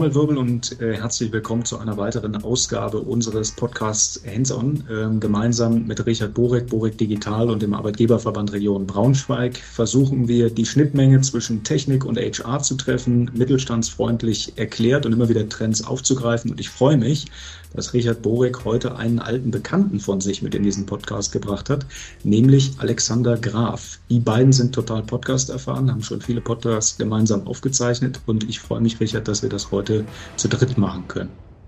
Trommelwirbel und herzlich willkommen zu einer weiteren Ausgabe unseres Podcasts Hands-On. Gemeinsam mit Richard Borek Digital und dem Arbeitgeberverband Region Braunschweig versuchen wir, die Schnittmenge zwischen Technik und HR zu treffen, mittelstandsfreundlich erklärt und immer wieder Trends aufzugreifen. Und ich freue mich, dass Richard Borek heute einen alten Bekannten von sich mit in diesen Podcast gebracht hat, nämlich Alexander Graf. Die beiden sind total Podcast erfahren, haben schon viele Podcasts gemeinsam aufgezeichnet und ich freue mich, Richard, dass wir das heute zu dritt machen können.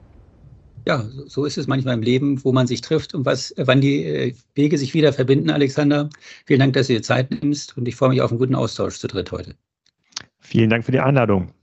Ja, so ist es manchmal im Leben, wo man sich trifft und wann die Wege sich wieder verbinden. Alexander, vielen Dank, dass du dir Zeit nimmst und ich freue mich auf einen guten Austausch zu dritt heute. Vielen Dank für die Einladung.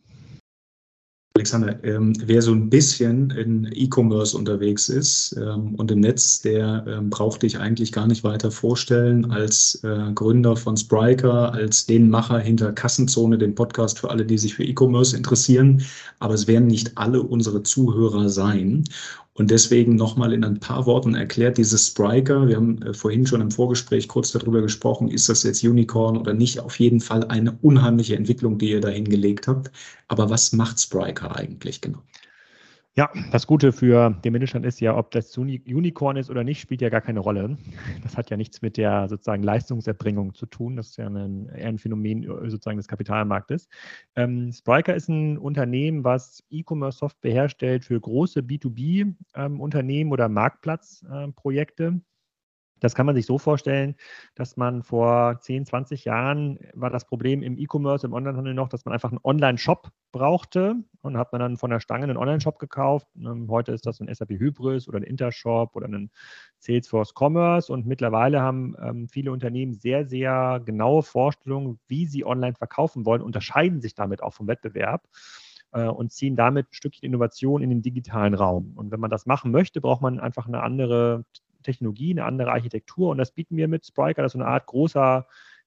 Alexander, wer so ein bisschen in E-Commerce unterwegs ist und im Netz, der braucht dich eigentlich gar nicht weiter vorstellen als Gründer von Spryker, als den Macher hinter Kassenzone, dem Podcast für alle, die sich für E-Commerce interessieren. Aber es werden nicht alle unsere Zuhörer sein. Und deswegen nochmal in ein paar Worten erklärt, dieses Spryker, wir haben vorhin schon im Vorgespräch kurz darüber gesprochen, ist das jetzt Unicorn oder nicht? Auf jeden Fall eine unheimliche Entwicklung, die ihr da hingelegt habt. Aber was macht Spryker eigentlich genau? Ja, das Gute für den Mittelstand ist ja, ob das Unicorn ist oder nicht, spielt ja gar keine Rolle. Das hat ja nichts mit der sozusagen Leistungserbringung zu tun. Das ist ja eher ein Phänomen sozusagen des Kapitalmarktes. Spryker ist ein Unternehmen, was E-Commerce-Software herstellt für große B2B-Unternehmen oder Marktplatzprojekte. Das kann man sich so vorstellen, dass man vor 10, 20 Jahren war das Problem im E-Commerce, im Onlinehandel noch, dass man einfach einen Online-Shop brauchte und hat man dann von der Stange einen Online-Shop gekauft. Heute ist das ein SAP Hybris oder ein Intershop oder ein Salesforce Commerce und mittlerweile haben viele Unternehmen sehr, sehr genaue Vorstellungen, wie sie online verkaufen wollen, unterscheiden sich damit auch vom Wettbewerb und ziehen damit ein Stückchen Innovation in den digitalen Raum. Und wenn man das machen möchte, braucht man einfach eine andere Technologie, eine andere Architektur und das bieten wir mit Spryker. Das ist so eine Art großer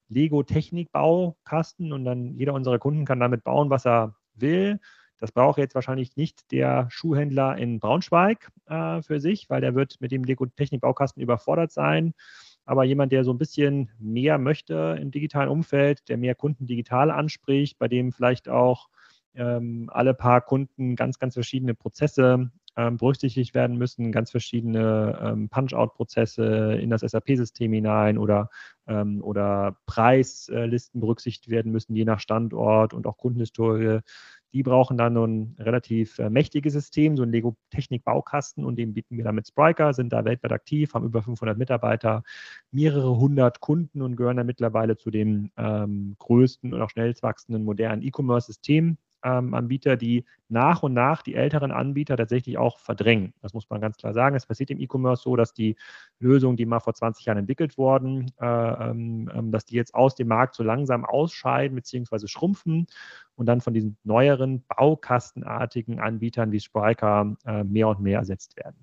Lego-Technik-Baukasten und dann jeder unserer Kunden kann damit bauen, was er will. Das braucht jetzt wahrscheinlich nicht der Schuhhändler in Braunschweig für sich, weil der wird mit dem Lego-Technik-Baukasten überfordert sein. Aber jemand, der so ein bisschen mehr möchte im digitalen Umfeld, der mehr Kunden digital anspricht, bei dem vielleicht auch alle paar Kunden ganz, ganz verschiedene Prozesse berücksichtigt werden müssen, ganz verschiedene Punch-out-Prozesse in das SAP-System hinein oder Preislisten berücksichtigt werden müssen, je nach Standort und auch Kundenhistorie. Die brauchen dann so ein relativ mächtiges System, so ein Lego-Technik-Baukasten und den bieten wir dann mit Spryker, sind da weltweit aktiv, haben über 500 Mitarbeiter, mehrere hundert Kunden und gehören dann mittlerweile zu den größten und auch schnellst wachsenden modernen E-Commerce-Systemen. Anbieter, die nach und nach die älteren Anbieter tatsächlich auch verdrängen. Das muss man ganz klar sagen. Es passiert im E-Commerce so, dass die Lösungen, die mal vor 20 Jahren entwickelt wurden, dass die jetzt aus dem Markt so langsam ausscheiden bzw. schrumpfen und dann von diesen neueren baukastenartigen Anbietern wie Spryker mehr und mehr ersetzt werden.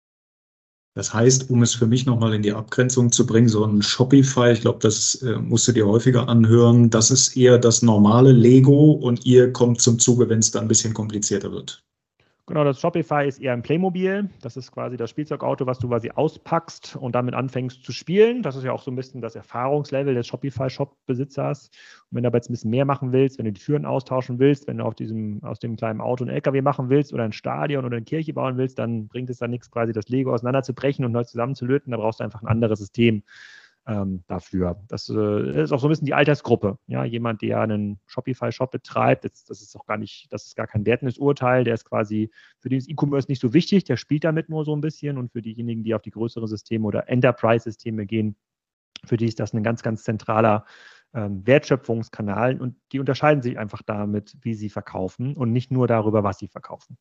Das heißt, um es für mich nochmal in die Abgrenzung zu bringen, so ein Shopify, ich glaube, das musst du dir häufiger anhören, das ist eher das normale Lego und ihr kommt zum Zuge, wenn es dann ein bisschen komplizierter wird. Genau, das Shopify ist eher ein Playmobil. Das ist quasi das Spielzeugauto, was du quasi auspackst und damit anfängst zu spielen. Das ist ja auch so ein bisschen das Erfahrungslevel des Shopify-Shop-Besitzers. Und wenn du aber jetzt ein bisschen mehr machen willst, wenn du die Türen austauschen willst, wenn du aus dem kleinen Auto ein LKW machen willst oder ein Stadion oder eine Kirche bauen willst, dann bringt es dann nichts, quasi das Lego auseinanderzubrechen und neu zusammenzulöten. Da brauchst du einfach ein anderes System dafür. Das ist auch so ein bisschen die Altersgruppe. Ja, jemand, der einen Shopify-Shop betreibt, das ist gar kein wertendes Urteil, der ist quasi, für den ist E-Commerce nicht so wichtig, der spielt damit nur so ein bisschen und für diejenigen, die auf die größeren Systeme oder Enterprise-Systeme gehen, für die ist das ein ganz, ganz zentraler Wertschöpfungskanal und die unterscheiden sich einfach damit, wie sie verkaufen und nicht nur darüber, was sie verkaufen.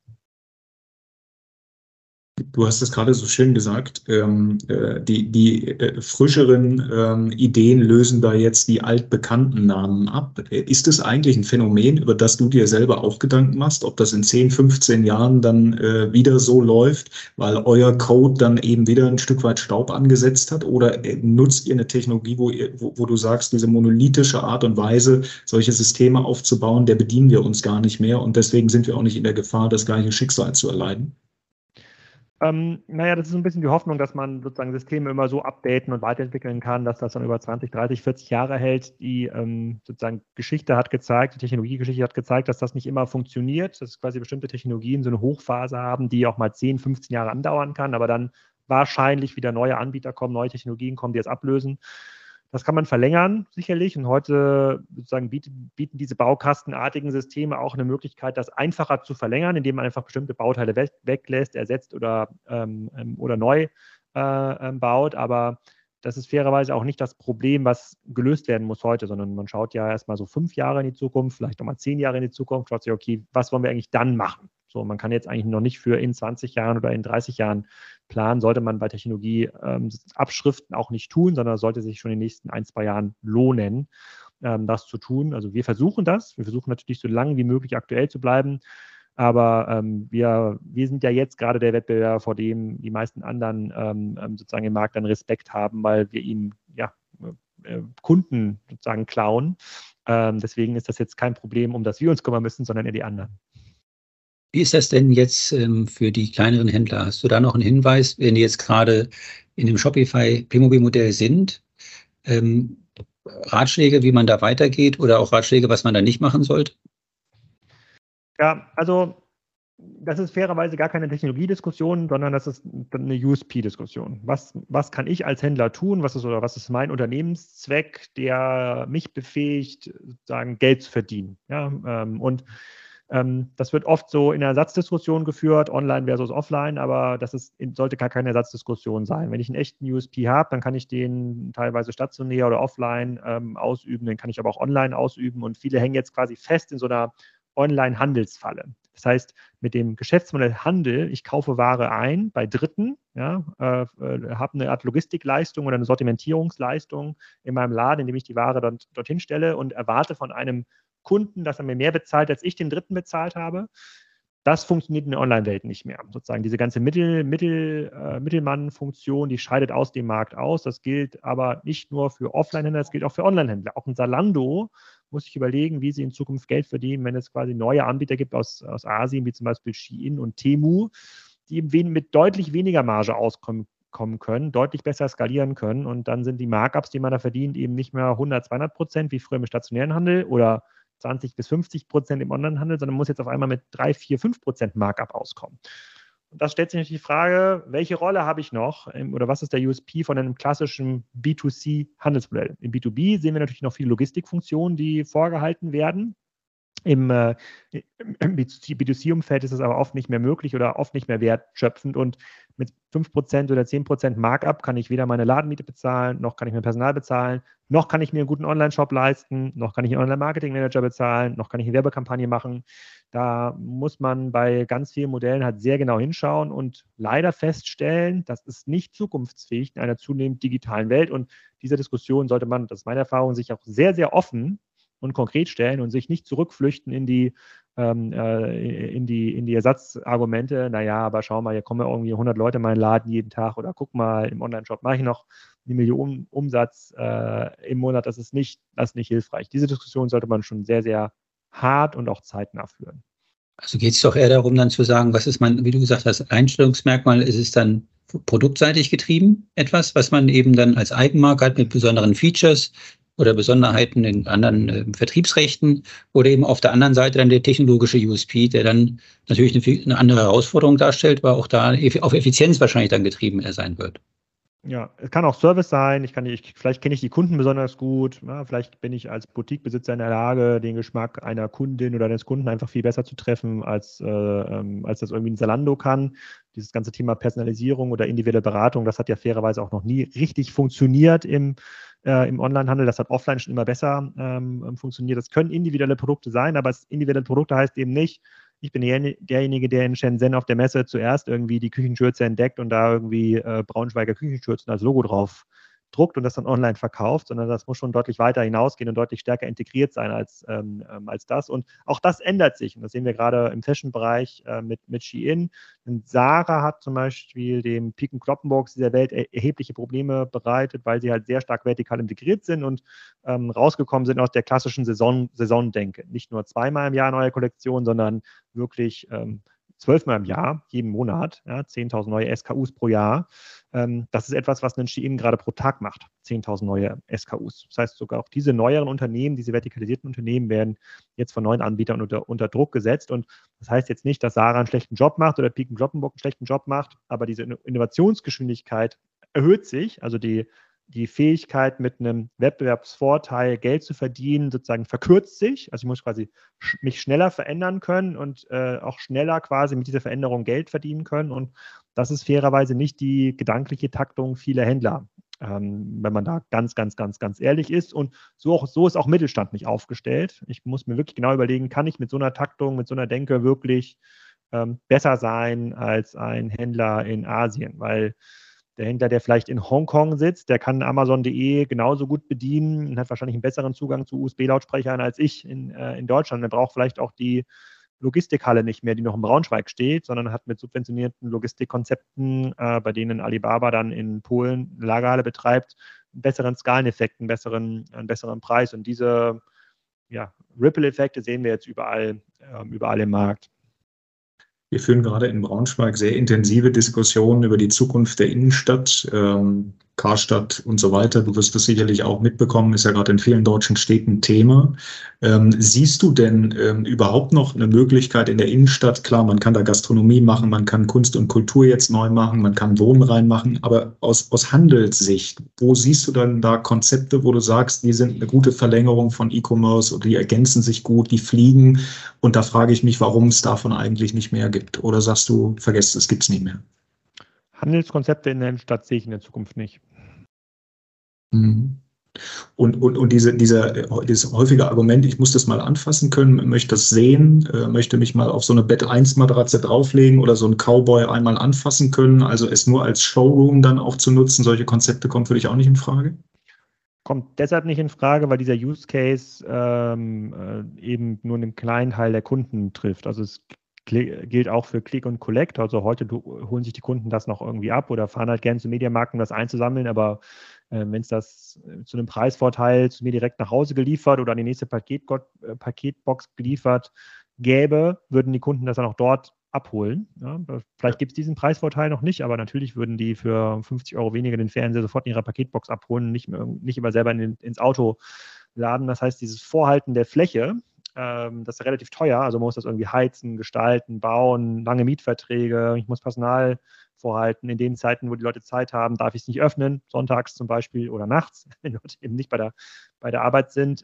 Du hast es gerade so schön gesagt, die frischeren Ideen lösen da jetzt die altbekannten Namen ab. Ist es eigentlich ein Phänomen, über das du dir selber auch Gedanken machst, ob das in 10, 15 Jahren dann wieder so läuft, weil euer Code dann eben wieder ein Stück weit Staub angesetzt hat? Oder nutzt ihr eine Technologie, wo du sagst, diese monolithische Art und Weise, solche Systeme aufzubauen, der bedienen wir uns gar nicht mehr und deswegen sind wir auch nicht in der Gefahr, das gleiche Schicksal zu erleiden? Naja, das ist so ein bisschen die Hoffnung, dass man sozusagen Systeme immer so updaten und weiterentwickeln kann, dass das dann über 20, 30, 40 Jahre hält. Die sozusagen Geschichte hat gezeigt, die Technologiegeschichte hat gezeigt, dass das nicht immer funktioniert, dass quasi bestimmte Technologien so eine Hochphase haben, die auch mal 10, 15 Jahre andauern kann, aber dann wahrscheinlich wieder neue Anbieter kommen, neue Technologien kommen, die es ablösen. Das kann man verlängern, sicherlich. Und heute sozusagen bieten diese baukastenartigen Systeme auch eine Möglichkeit, das einfacher zu verlängern, indem man einfach bestimmte Bauteile weglässt, ersetzt oder neu baut. Aber das ist fairerweise auch nicht das Problem, was gelöst werden muss heute, sondern man schaut ja erstmal so 5 Jahre in die Zukunft, vielleicht nochmal 10 Jahre in die Zukunft, schaut sich, okay, was wollen wir eigentlich dann machen? So, man kann jetzt eigentlich noch nicht für in 20 Jahren oder in 30 Jahren planen, sollte man bei Technologie Abschriften auch nicht tun, sondern sollte sich schon in den nächsten 1, 2 Jahren lohnen, das zu tun. Also wir versuchen das. Wir versuchen natürlich so lange wie möglich aktuell zu bleiben. Aber wir sind ja jetzt gerade der Wettbewerber, vor dem die meisten anderen sozusagen im Markt dann Respekt haben, weil wir ihm Kunden sozusagen klauen. Deswegen ist das jetzt kein Problem, um das wir uns kümmern müssen, sondern eher die anderen. Wie ist das denn jetzt für die kleineren Händler? Hast du da noch einen Hinweis, wenn die jetzt gerade in dem Shopify Playmobil-Modell sind? Ratschläge, wie man da weitergeht oder auch Ratschläge, was man da nicht machen sollte? Ja, also das ist fairerweise gar keine Technologiediskussion, sondern das ist eine USP-Diskussion. Was kann ich als Händler tun? Was ist mein Unternehmenszweck, der mich befähigt, sozusagen Geld zu verdienen? Ja, das wird oft so in der Ersatzdiskussion geführt, online versus offline, aber sollte gar keine Ersatzdiskussion sein. Wenn ich einen echten USP habe, dann kann ich den teilweise stationär oder offline ausüben, den kann ich aber auch online ausüben und viele hängen jetzt quasi fest in so einer Online-Handelsfalle. Das heißt, mit dem Geschäftsmodell Handel, ich kaufe Ware ein bei Dritten, ja, habe eine Art Logistikleistung oder eine Sortimentierungsleistung in meinem Laden, indem ich die Ware dann dorthin stelle und erwarte von einem Kunden, dass er mir mehr bezahlt, als ich den Dritten bezahlt habe. Das funktioniert in der Online-Welt nicht mehr. Sozusagen diese ganze Mittelmann-Funktion, die scheidet aus dem Markt aus. Das gilt aber nicht nur für Offline-Händler, das gilt auch für Online-Händler. Auch ein Zalando muss sich überlegen, wie sie in Zukunft Geld verdienen, wenn es quasi neue Anbieter gibt aus Asien, wie zum Beispiel Shein und Temu, die eben mit deutlich weniger Marge auskommen können, deutlich besser skalieren können. Und dann sind die Markups, die man da verdient, eben nicht mehr 100, 200% wie früher im stationären Handel oder 20 bis 50% im Onlinehandel, sondern muss jetzt auf einmal mit 3, 4, 5% Markup auskommen. Und das stellt sich natürlich die Frage, welche Rolle habe ich noch oder was ist der USP von einem klassischen B2C-Handelsmodell? Im B2B sehen wir natürlich noch viele Logistikfunktionen, die vorgehalten werden. Im B2C-Umfeld ist es aber oft nicht mehr möglich oder oft nicht mehr wertschöpfend und mit 5% oder 10% Markup kann ich weder meine Ladenmiete bezahlen, noch kann ich mir Personal bezahlen, noch kann ich mir einen guten Online-Shop leisten, noch kann ich einen Online-Marketing-Manager bezahlen, noch kann ich eine Werbekampagne machen. Da muss man bei ganz vielen Modellen halt sehr genau hinschauen und leider feststellen, das ist nicht zukunftsfähig in einer zunehmend digitalen Welt und diese Diskussion sollte man, das ist meine Erfahrung, sich auch sehr, sehr offen und konkret stellen und sich nicht zurückflüchten in die Ersatzargumente. Naja, aber schau mal, hier kommen irgendwie 100 Leute in meinen Laden jeden Tag oder guck mal, im Online-Shop mache ich noch 1 Million Umsatz im Monat. Das ist nicht hilfreich. Diese Diskussion sollte man schon sehr, sehr hart und auch zeitnah führen. Also geht es doch eher darum, dann zu sagen, was ist wie du gesagt hast, Einstellungsmerkmal, ist es dann produktseitig getrieben, etwas, was man eben dann als Eigenmarke hat mit besonderen Features oder Besonderheiten in anderen Vertriebsrechten oder eben auf der anderen Seite dann der technologische USP, der dann natürlich eine andere Herausforderung darstellt, weil auch da auf Effizienz wahrscheinlich dann getrieben sein wird. Ja, es kann auch Service sein. Vielleicht kenne ich die Kunden besonders gut. Ja, vielleicht bin ich als Boutiquebesitzer in der Lage, den Geschmack einer Kundin oder eines Kunden einfach viel besser zu treffen, als das irgendwie ein Zalando kann. Dieses ganze Thema Personalisierung oder individuelle Beratung, das hat ja fairerweise auch noch nie richtig funktioniert im Onlinehandel. Das hat offline schon immer besser funktioniert. Das können individuelle Produkte sein, aber individuelle Produkte heißt eben nicht, ich bin derjenige, der in Shenzhen auf der Messe zuerst irgendwie die Küchenschürze entdeckt und da irgendwie Braunschweiger Küchenschürzen als Logo drauf druckt und das dann online verkauft, sondern das muss schon deutlich weiter hinausgehen und deutlich stärker integriert sein als das. Und auch das ändert sich. Und das sehen wir gerade im Fashion-Bereich mit Shein. Und Zara hat zum Beispiel dem Peek & Cloppenburg dieser Welt erhebliche Probleme bereitet, weil sie halt sehr stark vertikal integriert sind und rausgekommen sind aus der klassischen Saisondenke. Nicht nur zweimal im Jahr neue Kollektion, sondern wirklich 12-mal im Jahr, jeden Monat, ja, 10.000 neue SKUs pro Jahr. Das ist etwas, was ein Shein gerade pro Tag macht, 10.000 neue SKUs. Das heißt, sogar auch diese neueren Unternehmen, diese vertikalisierten Unternehmen werden jetzt von neuen Anbietern unter Druck gesetzt. Und das heißt jetzt nicht, dass Zara einen schlechten Job macht oder Peek & Cloppenburg einen schlechten Job macht, aber diese Innovationsgeschwindigkeit erhöht sich, also die Fähigkeit, mit einem Wettbewerbsvorteil Geld zu verdienen, sozusagen verkürzt sich. Also ich muss quasi mich schneller verändern können und auch schneller quasi mit dieser Veränderung Geld verdienen können. Und das ist fairerweise nicht die gedankliche Taktung vieler Händler, wenn man da ganz ehrlich ist. Und so ist auch Mittelstand nicht aufgestellt. Ich muss mir wirklich genau überlegen, kann ich mit so einer Taktung, mit so einer Denke wirklich besser sein als ein Händler in Asien, weil der Händler, der vielleicht in Hongkong sitzt, der kann Amazon.de genauso gut bedienen und hat wahrscheinlich einen besseren Zugang zu USB-Lautsprechern als ich in Deutschland. Der braucht vielleicht auch die Logistikhalle nicht mehr, die noch in Braunschweig steht, sondern hat mit subventionierten Logistikkonzepten, bei denen Alibaba dann in Polen eine Lagerhalle betreibt, einen besseren Skaleneffekt, einen besseren Preis. Und diese Ripple-Effekte sehen wir jetzt überall im Markt. Wir führen gerade in Braunschweig sehr intensive Diskussionen über die Zukunft der Innenstadt, Karstadt und so weiter. Du wirst das sicherlich auch mitbekommen, ist ja gerade in vielen deutschen Städten Thema. Siehst du denn überhaupt noch eine Möglichkeit in der Innenstadt? Klar, man kann da Gastronomie machen, man kann Kunst und Kultur jetzt neu machen, man kann Wohnen reinmachen, aber aus Handelssicht, wo siehst du dann da Konzepte, wo du sagst, die sind eine gute Verlängerung von E-Commerce oder die ergänzen sich gut, die fliegen? Und da frage ich mich, warum es davon eigentlich nicht mehr gibt. Oder sagst du, vergesst es, gibt es nicht mehr? Handelskonzepte in der Innenstadt sehe ich in der Zukunft nicht. Und dieses häufige Argument, ich muss das mal anfassen können, möchte das sehen, möchte mich mal auf so eine Bett-1-Matratze drauflegen oder so einen Cowboy einmal anfassen können, also es nur als Showroom dann auch zu nutzen, solche Konzepte kommen für dich auch nicht in Frage? Kommt deshalb nicht in Frage, weil dieser Use Case eben nur einen kleinen Teil der Kunden trifft. Also es gilt auch für Click und Collect. Also heute holen sich die Kunden das noch irgendwie ab oder fahren halt gerne zu Mediamarkt, um das einzusammeln. Aber wenn es das zu einem Preisvorteil zu mir direkt nach Hause geliefert oder an die nächste Paketbox geliefert gäbe, würden die Kunden das dann auch dort abholen. Ja, vielleicht gibt es diesen Preisvorteil noch nicht, aber natürlich würden die für 50 € weniger den Fernseher sofort in ihrer Paketbox abholen, nicht immer selber ins Auto laden. Das heißt, dieses Vorhalten der Fläche, das ist relativ teuer. Also man muss das irgendwie heizen, gestalten, bauen, lange Mietverträge. Ich muss Personal vorhalten. In den Zeiten, wo die Leute Zeit haben, darf ich es nicht öffnen, sonntags zum Beispiel oder nachts, wenn Leute eben nicht bei der Arbeit sind.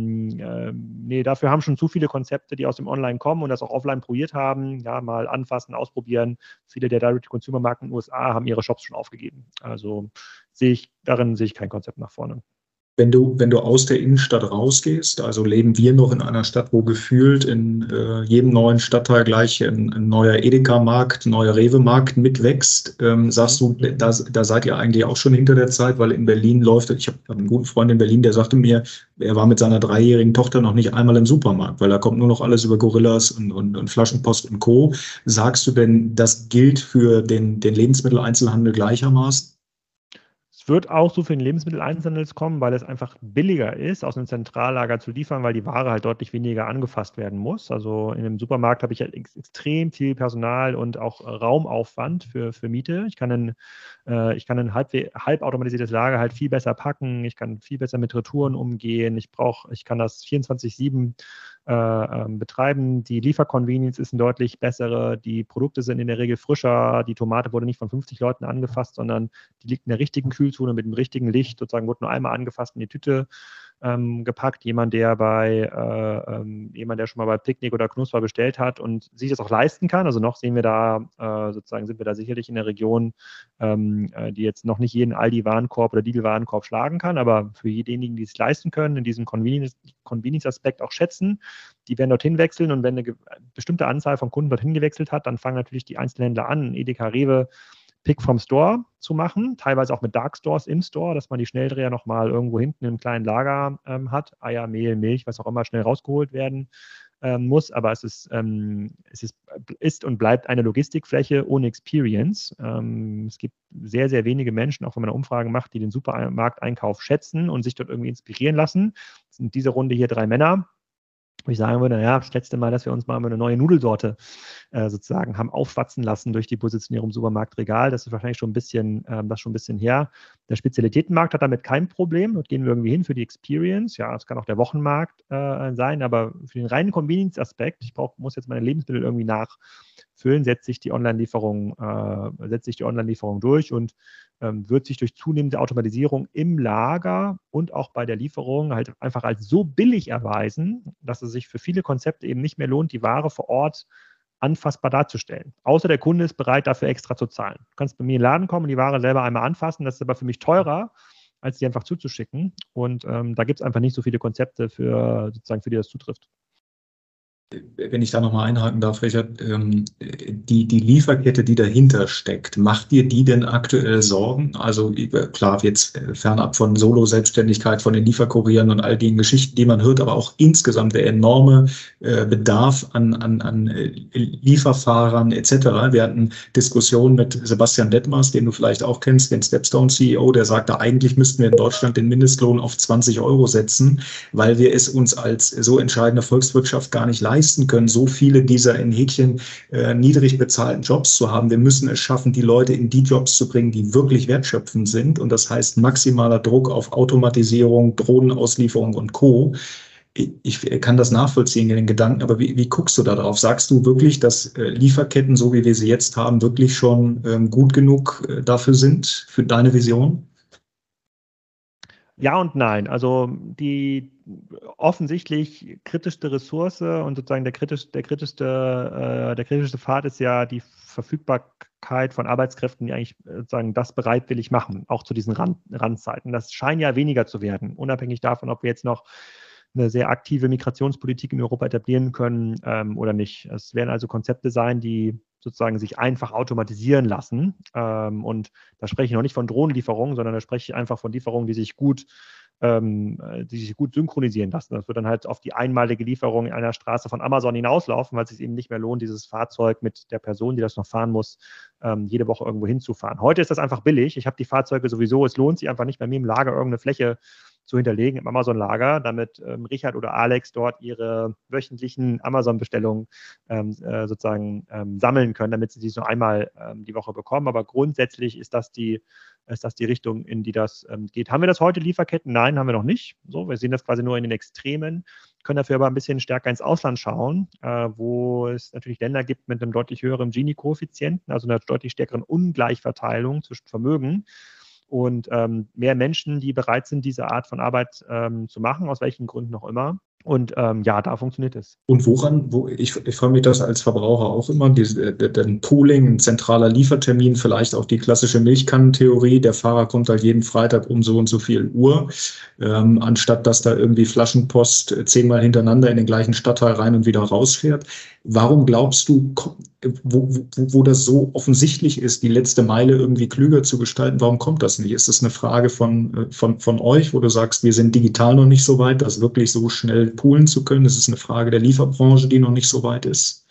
Dafür haben schon zu viele Konzepte, die aus dem Online kommen und das auch offline probiert haben. Ja, mal anfassen, ausprobieren. Viele der Direct-to-Consumer-Marken in den USA haben ihre Shops schon aufgegeben. Also darin sehe ich kein Konzept nach vorne. Wenn du aus der Innenstadt rausgehst, also leben wir noch in einer Stadt, wo gefühlt in jedem neuen Stadtteil gleich ein neuer Edeka-Markt, ein neuer Rewe-Markt mitwächst, sagst du, da seid ihr eigentlich auch schon hinter der Zeit, weil in Berlin läuft, ich habe einen guten Freund in Berlin, der sagte mir, er war mit seiner 3-jährigen Tochter noch nicht einmal im Supermarkt, weil da kommt nur noch alles über Gorillas und Flaschenpost und Co. Sagst du denn, das gilt für den Lebensmitteleinzelhandel gleichermaßen? Es wird auch so für den Lebensmitteleinzelhandel kommen, weil es einfach billiger ist, aus einem Zentrallager zu liefern, weil die Ware halt deutlich weniger angefasst werden muss. Also in einem Supermarkt habe ich halt extrem viel Personal und auch Raumaufwand für Miete. Ich kann ein halbautomatisiertes Lager halt viel besser packen. Ich kann viel besser mit Retouren umgehen. Ich kann das 24/7 betreiben. Die Lieferconvenience ist eine deutlich bessere. Die Produkte sind in der Regel frischer. Die Tomate wurde nicht von 50 Leuten angefasst, sondern die liegt in der richtigen Kühlzone mit dem richtigen Licht. Sozusagen wurde nur einmal angefasst in die Tüte gepackt. Jemand, der schon mal bei Picknick oder Knusper bestellt hat und sich das auch leisten kann. Also noch sind wir da sicherlich in der Region, die jetzt noch nicht jeden Aldi-Warenkorb oder Lidl-Warenkorb schlagen kann, aber für diejenigen, die es leisten können, in diesem Convenience-Aspekt auch schätzen, die werden dorthin wechseln und wenn eine bestimmte Anzahl von Kunden dorthin gewechselt hat, dann fangen natürlich die Einzelhändler an, Edeka, Rewe, Pick from Store zu machen, teilweise auch mit Dark Stores im Store, dass man die Schnelldreher nochmal irgendwo hinten im kleinen Lager hat, Eier, Mehl, Milch, was auch immer schnell rausgeholt werden muss, aber es ist und bleibt eine Logistikfläche ohne Experience. Es gibt sehr, sehr wenige Menschen, auch wenn man eine Umfrage macht, die den Supermarkteinkauf schätzen und sich dort irgendwie inspirieren lassen. Es sind in dieser Runde hier 3 Männer. wo ich sagen würde, naja, das letzte Mal, dass wir uns mal eine neue Nudelsorte sozusagen haben aufschwatzen lassen durch die Positionierung im Supermarktregal, das ist wahrscheinlich schon ein bisschen her. Der Spezialitätenmarkt hat damit kein Problem. Dort gehen wir irgendwie hin für die Experience. Ja, es kann auch der Wochenmarkt sein, aber für den reinen Convenience-Aspekt, muss jetzt meine Lebensmittel irgendwie nachfüllen, setze ich die Online-Lieferung durch und wird sich durch zunehmende Automatisierung im Lager und auch bei der Lieferung halt einfach als so billig erweisen, dass es sich für viele Konzepte eben nicht mehr lohnt, die Ware vor Ort anfassbar darzustellen. Außer der Kunde ist bereit, dafür extra zu zahlen. Du kannst bei mir in den Laden kommen und die Ware selber einmal anfassen, das ist aber für mich teurer, als die einfach zuzuschicken. Und da gibt es einfach nicht so viele Konzepte für die das zutrifft. Wenn ich da nochmal einhaken darf, Richard, die Lieferkette, die dahinter steckt, macht dir die denn aktuell Sorgen? Also klar, jetzt fernab von Solo-Selbstständigkeit, von den Lieferkurieren und all den Geschichten, die man hört, aber auch insgesamt der enorme Bedarf an Lieferfahrern etc. Wir hatten Diskussionen mit Sebastian Detmers, den du vielleicht auch kennst, den Stepstone-CEO, der sagte, eigentlich müssten wir in Deutschland den Mindestlohn auf 20 € setzen, weil wir es uns als so entscheidende Volkswirtschaft gar nicht leisten können, so viele dieser in Häkchen niedrig bezahlten Jobs zu haben. Wir müssen es schaffen, die Leute in die Jobs zu bringen, die wirklich wertschöpfend sind. Und das heißt maximaler Druck auf Automatisierung, Drohnenauslieferung und Co. Ich kann das nachvollziehen, den Gedanken, aber wie guckst du da drauf? Sagst du wirklich, dass Lieferketten, so wie wir sie jetzt haben, wirklich schon gut genug dafür sind, für deine Vision? Ja und nein. Also die offensichtlich kritischste Ressource und sozusagen der kritischste Pfad ist ja die Verfügbarkeit von Arbeitskräften, die eigentlich sozusagen das bereitwillig machen, auch zu diesen Randzeiten. Das scheint ja weniger zu werden, unabhängig davon, ob wir jetzt noch eine sehr aktive Migrationspolitik in Europa etablieren können oder nicht. Es werden also Konzepte sein, die sozusagen sich einfach automatisieren lassen. Und da spreche ich noch nicht von Drohnenlieferungen, sondern da spreche ich einfach von Lieferungen, die sich gut synchronisieren lassen. Das wird dann halt auf die einmalige Lieferung in einer Straße von Amazon hinauslaufen, weil es sich eben nicht mehr lohnt, dieses Fahrzeug mit der Person, die das noch fahren muss, jede Woche irgendwo hinzufahren. Heute ist das einfach billig. Ich habe die Fahrzeuge sowieso. Es lohnt sich einfach nicht, bei mir im Lager irgendeine Fläche zu hinterlegen im Amazon-Lager, damit Richard oder Alex dort ihre wöchentlichen Amazon-Bestellungen sozusagen sammeln können, damit sie die so einmal die Woche bekommen. Aber grundsätzlich ist das die Richtung, in die das geht. Haben wir das heute, Lieferketten? Nein, haben wir noch nicht. So, wir sehen das quasi nur in den Extremen, können dafür aber ein bisschen stärker ins Ausland schauen, wo es natürlich Länder gibt mit einem deutlich höheren Gini-Koeffizienten, also einer deutlich stärkeren Ungleichverteilung zwischen Vermögen und mehr Menschen, die bereit sind, diese Art von Arbeit zu machen, aus welchen Gründen auch immer. Und ja, da funktioniert es. Und ich freue mich das als Verbraucher auch immer, den Pooling, ein zentraler Liefertermin, vielleicht auch die klassische Milchkannentheorie, der Fahrer kommt halt jeden Freitag um so und so viel Uhr, anstatt dass da irgendwie Flaschenpost 10-mal hintereinander in den gleichen Stadtteil rein und wieder rausfährt. Warum glaubst du, wo das so offensichtlich ist, die letzte Meile irgendwie klüger zu gestalten, warum kommt das nicht? Ist das eine Frage von euch, wo du sagst, wir sind digital noch nicht so weit, das wirklich so schnell poolen zu können? Ist es eine Frage der Lieferbranche, die noch nicht so weit ist?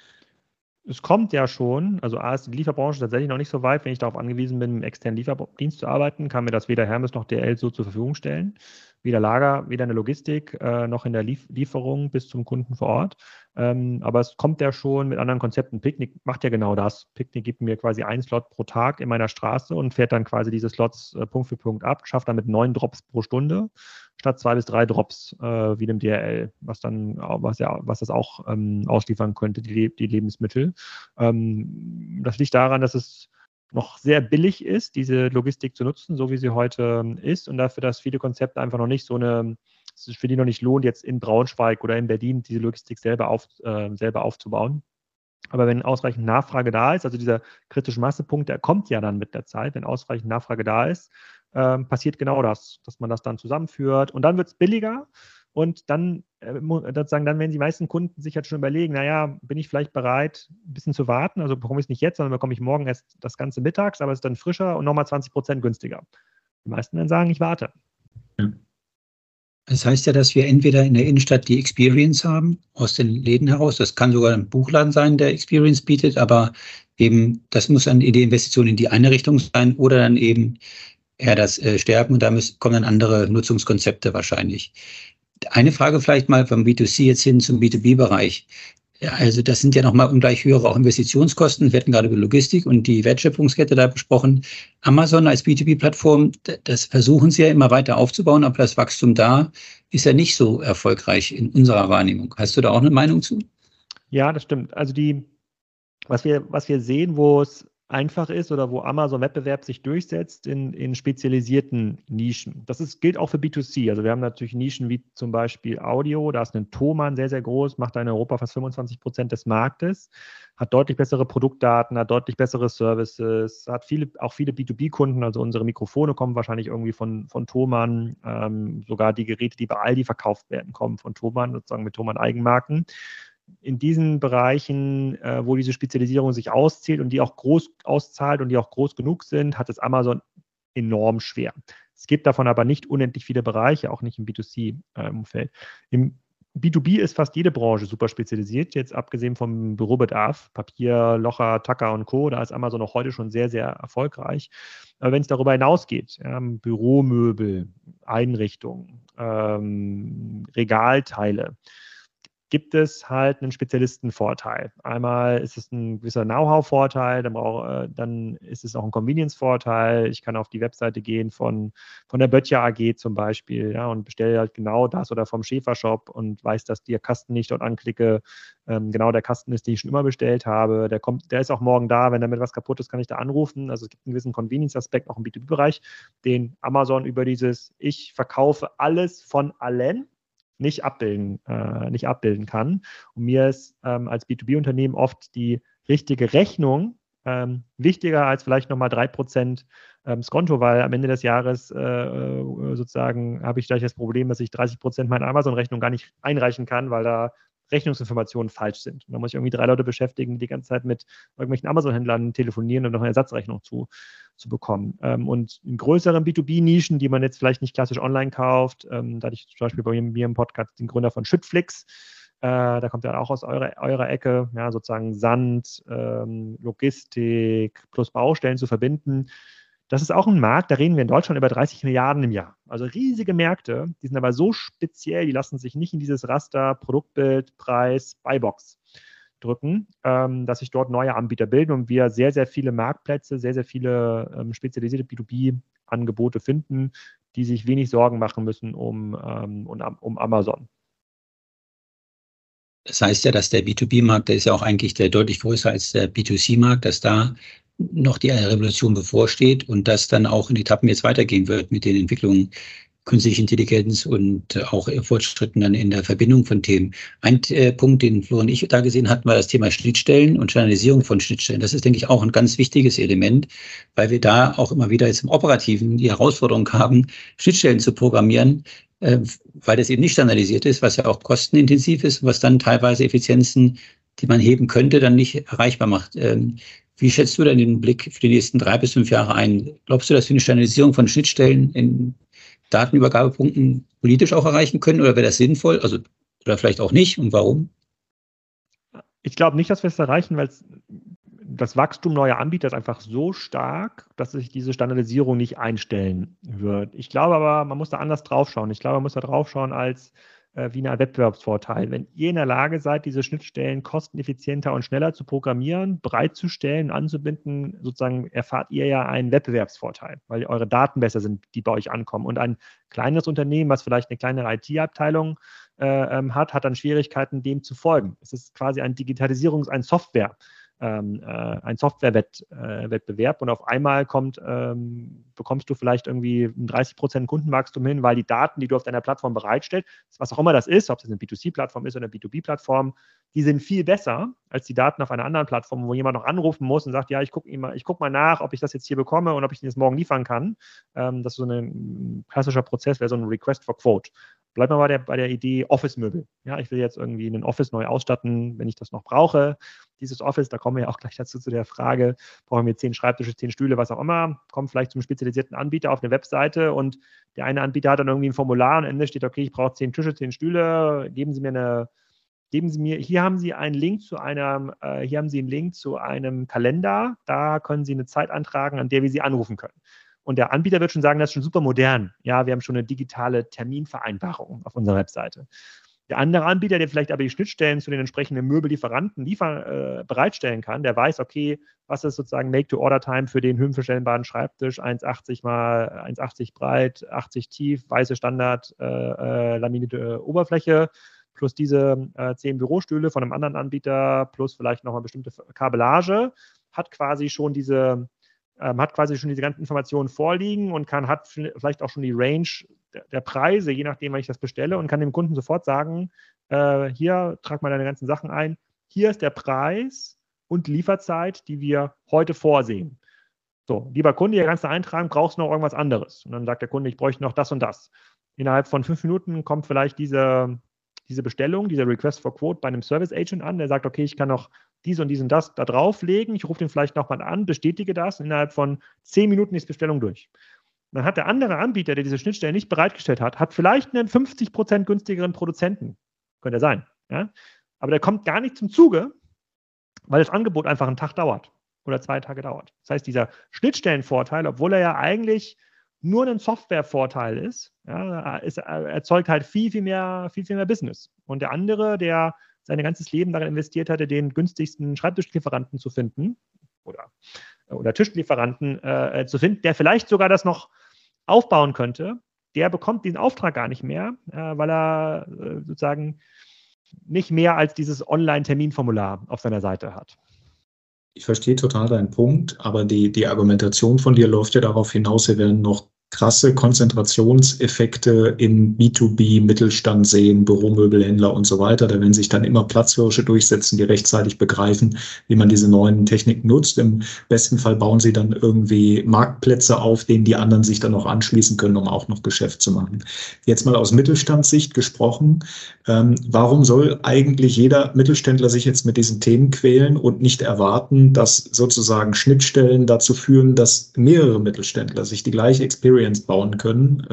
Es kommt ja schon, also A ist die Lieferbranche tatsächlich noch nicht so weit. Wenn ich darauf angewiesen bin, im externen Lieferdienst zu arbeiten, kann mir das weder Hermes noch DHL so zur Verfügung stellen. Weder Lager, weder in der Logistik, noch in der Lieferung bis zum Kunden vor Ort. Aber es kommt ja schon mit anderen Konzepten. Picknick macht ja genau das. Picknick gibt mir quasi einen Slot pro Tag in meiner Straße und fährt dann quasi diese Slots Punkt für Punkt ab, schafft damit 9 Drops pro Stunde statt 2 bis 3 Drops wie dem DHL, was das auch ausliefern könnte, die Lebensmittel. Das liegt daran, dass es noch sehr billig ist, diese Logistik zu nutzen, so wie sie heute ist, und dafür, dass viele Konzepte einfach noch nicht es ist für die noch nicht lohnt, jetzt in Braunschweig oder in Berlin diese Logistik selber aufzubauen. Aber wenn ausreichend Nachfrage da ist, also dieser kritische Massepunkt, der kommt ja dann mit der Zeit, wenn ausreichend Nachfrage da ist, passiert genau das, dass man das dann zusammenführt und dann wird es billiger. Und dann werden die meisten Kunden sich halt schon überlegen, naja, bin ich vielleicht bereit, ein bisschen zu warten? Also bekomme ich es nicht jetzt, sondern bekomme ich morgen erst das Ganze mittags, aber es ist dann frischer und nochmal 20% günstiger. Die meisten dann sagen, ich warte. Das heißt ja, dass wir entweder in der Innenstadt die Experience haben, aus den Läden heraus. Das kann sogar ein Buchladen sein, der Experience bietet, aber eben, das muss dann die Investition in die eine Richtung sein oder dann eben eher das Sterben und da kommen dann andere Nutzungskonzepte wahrscheinlich. Eine Frage vielleicht mal vom B2C jetzt hin zum B2B-Bereich. Ja, also das sind ja nochmal ungleich höhere auch Investitionskosten. Wir hatten gerade über Logistik und die Wertschöpfungskette da besprochen. Amazon als B2B-Plattform, das versuchen sie ja immer weiter aufzubauen, aber das Wachstum da ist ja nicht so erfolgreich in unserer Wahrnehmung. Hast du da auch eine Meinung zu? Ja, das stimmt. Also was wir sehen, wo es einfach ist oder wo Amazon-Wettbewerb sich durchsetzt in spezialisierten Nischen. Gilt auch für B2C. Also wir haben natürlich Nischen wie zum Beispiel Audio. Da ist ein Thomann sehr, sehr groß, macht in Europa fast 25% des Marktes, hat deutlich bessere Produktdaten, hat deutlich bessere Services, hat auch viele B2B-Kunden. Also unsere Mikrofone kommen wahrscheinlich irgendwie von Thomann. Sogar die Geräte, die bei Aldi verkauft werden, kommen von Thomann, sozusagen mit Thomann-Eigenmarken. In diesen Bereichen, wo diese Spezialisierung sich auszählt und die auch groß auszahlt und die auch groß genug sind, hat es Amazon enorm schwer. Es gibt davon aber nicht unendlich viele Bereiche, auch nicht im B2C-Umfeld. Im B2B ist fast jede Branche super spezialisiert, jetzt abgesehen vom Bürobedarf, Papier, Locher, Tacker und Co., da ist Amazon auch heute schon sehr, sehr erfolgreich. Aber wenn es darüber hinausgeht, Büromöbel, Einrichtungen, Regalteile, gibt es halt einen Spezialistenvorteil. Einmal ist es ein gewisser Know-how-Vorteil, dann ist es auch ein Convenience-Vorteil. Ich kann auf die Webseite gehen von der Böttcher AG zum Beispiel, ja, und bestelle halt genau das oder vom Schäfer-Shop und weiß, dass der Kasten nicht dort anklicke, genau der Kasten ist, den ich schon immer bestellt habe. Der ist auch morgen da, wenn damit was kaputt ist, kann ich da anrufen. Also es gibt einen gewissen Convenience-Aspekt auch im B2B-Bereich, den Amazon über dieses ich verkaufe alles von allen nicht abbilden kann. Und mir ist als B2B-Unternehmen oft die richtige Rechnung wichtiger als vielleicht nochmal 3% Skonto, weil am Ende des Jahres sozusagen habe ich gleich das Problem, dass ich 30% meiner Amazon-Rechnung gar nicht einreichen kann, weil da Rechnungsinformationen falsch sind. Und da muss ich irgendwie 3 Leute beschäftigen, die die ganze Zeit mit irgendwelchen Amazon-Händlern telefonieren und noch eine Ersatzrechnung zu bekommen. Und in größeren B2B-Nischen, die man jetzt vielleicht nicht klassisch online kauft, da hatte ich zum Beispiel bei mir im Podcast den Gründer von Schüttflix, da kommt ja auch aus eurer Ecke, ja, sozusagen Sand, Logistik plus Baustellen zu verbinden. Das ist auch ein Markt, da reden wir in Deutschland über 30 Milliarden im Jahr. Also riesige Märkte, die sind aber so speziell, die lassen sich nicht in dieses Raster Produktbild, Preis, Buybox drücken, dass sich dort neue Anbieter bilden und wir sehr, sehr viele Marktplätze, sehr, sehr viele spezialisierte B2B-Angebote finden, die sich wenig Sorgen machen müssen um Amazon. Das heißt ja, dass der B2B-Markt, der ist ja auch eigentlich deutlich größer als der B2C-Markt, dass da noch die Revolution bevorsteht und das dann auch in Etappen jetzt weitergehen wird mit den Entwicklungen künstliche Intelligenz und auch Fortschritten dann in der Verbindung von Themen. Ein Punkt, den Flo und ich da gesehen hatten, war das Thema Schnittstellen und Standardisierung von Schnittstellen. Das ist, denke ich, auch ein ganz wichtiges Element, weil wir da auch immer wieder jetzt im Operativen die Herausforderung haben, Schnittstellen zu programmieren, weil das eben nicht standardisiert ist, was ja auch kostenintensiv ist, was dann teilweise Effizienzen, die man heben könnte, dann nicht erreichbar macht. Wie schätzt du denn den Blick für die nächsten 3 bis 5 Jahre ein? Glaubst du, dass wir eine Standardisierung von Schnittstellen in Datenübergabepunkten politisch auch erreichen können oder wäre das sinnvoll? Also, oder vielleicht auch nicht und warum? Ich glaube nicht, dass wir es erreichen, weil das Wachstum neuer Anbieter ist einfach so stark, dass sich diese Standardisierung nicht einstellen wird. Ich glaube aber, man muss da anders drauf schauen. Ich glaube, man muss da drauf schauen als wie eine Art Wettbewerbsvorteil. Wenn ihr in der Lage seid, diese Schnittstellen kosteneffizienter und schneller zu programmieren, bereitzustellen, anzubinden, sozusagen erfahrt ihr ja einen Wettbewerbsvorteil, weil eure Daten besser sind, die bei euch ankommen. Und ein kleineres Unternehmen, was vielleicht eine kleinere IT-Abteilung hat dann Schwierigkeiten, dem zu folgen. Es ist quasi ein ein Softwarewettbewerb und auf einmal bekommst du vielleicht irgendwie 30% Kundenwachstum hin, weil die Daten, die du auf deiner Plattform bereitstellst, was auch immer das ist, ob es eine B2C-Plattform ist oder eine B2B-Plattform, die sind viel besser als die Daten auf einer anderen Plattform, wo jemand noch anrufen muss und sagt, ja, ich guck mal nach, ob ich das jetzt hier bekomme und ob ich das morgen liefern kann. Das ist so ein klassischer Prozess, wäre so ein Request for Quote. Bleibt mal bei der Idee Office-Möbel. Ja, ich will jetzt irgendwie ein Office neu ausstatten, wenn ich das noch brauche. Dieses Office, da kommen wir ja auch gleich dazu zu der Frage, brauchen wir 10 Schreibtische, 10 Stühle, was auch immer, kommen vielleicht zum spezialisierten Anbieter auf eine Webseite und der eine Anbieter hat dann irgendwie ein Formular und am Ende steht, okay, ich brauche 10 Tische, 10 Stühle, hier haben Sie einen Link zu einem Kalender, da können Sie eine Zeit antragen, an der wir Sie anrufen können. Und der Anbieter wird schon sagen, das ist schon super modern. Ja, wir haben schon eine digitale Terminvereinbarung auf unserer Webseite. Der andere Anbieter, der vielleicht aber die Schnittstellen zu den entsprechenden Möbellieferanten bereitstellen kann, der weiß, okay, was ist sozusagen Make-to-Order-Time für den höhenverstellbaren Schreibtisch, 1,80 mal 1,80 breit, 80 tief, weiße Standard, laminierte Oberfläche, plus diese 10 Bürostühle von einem anderen Anbieter, plus vielleicht nochmal bestimmte Kabellage, hat quasi schon diese ganzen Informationen vorliegen und hat vielleicht auch schon die Range der Preise, je nachdem, wann ich das bestelle, und kann dem Kunden sofort sagen, hier, trag mal deine ganzen Sachen ein, hier ist der Preis und Lieferzeit, die wir heute vorsehen. So, lieber Kunde, hier kannst du eintragen, brauchst du noch irgendwas anderes? Und dann sagt der Kunde, ich bräuchte noch das und das. Innerhalb von 5 Minuten kommt vielleicht diese Bestellung, dieser Request for Quote bei einem Service Agent an, der sagt, okay, ich kann noch dies und dies und das da drauflegen, ich rufe den vielleicht nochmal an, bestätige das, und innerhalb von 10 Minuten ist die Bestellung durch. Und dann hat der andere Anbieter, der diese Schnittstelle nicht bereitgestellt hat vielleicht einen 50% günstigeren Produzenten. Könnte sein. Ja? Aber der kommt gar nicht zum Zuge, weil das Angebot einfach einen Tag dauert oder 2 Tage dauert. Das heißt, dieser Schnittstellenvorteil, obwohl er ja eigentlich nur ein Softwarevorteil ist, ja, erzeugt halt viel mehr Business. Und der andere, der sein ganzes Leben darin investiert hatte, den günstigsten Schreibtischlieferanten zu finden oder Tischlieferanten zu finden, der vielleicht sogar das noch aufbauen könnte, der bekommt diesen Auftrag gar nicht mehr, weil er sozusagen nicht mehr als dieses Online-Terminformular auf seiner Seite hat. Ich verstehe total deinen Punkt, aber die Argumentation von dir läuft ja darauf hinaus, wir werden noch krasse Konzentrationseffekte im B2B-Mittelstand sehen, Büromöbelhändler und so weiter. Da werden sich dann immer Platzhirsche durchsetzen, die rechtzeitig begreifen, wie man diese neuen Techniken nutzt. Im besten Fall bauen sie dann irgendwie Marktplätze auf, denen die anderen sich dann noch anschließen können, um auch noch Geschäft zu machen. Jetzt mal aus Mittelstandssicht gesprochen, warum soll eigentlich jeder Mittelständler sich jetzt mit diesen Themen quälen und nicht erwarten, dass sozusagen Schnittstellen dazu führen, dass mehrere Mittelständler sich die gleiche Experience bauen können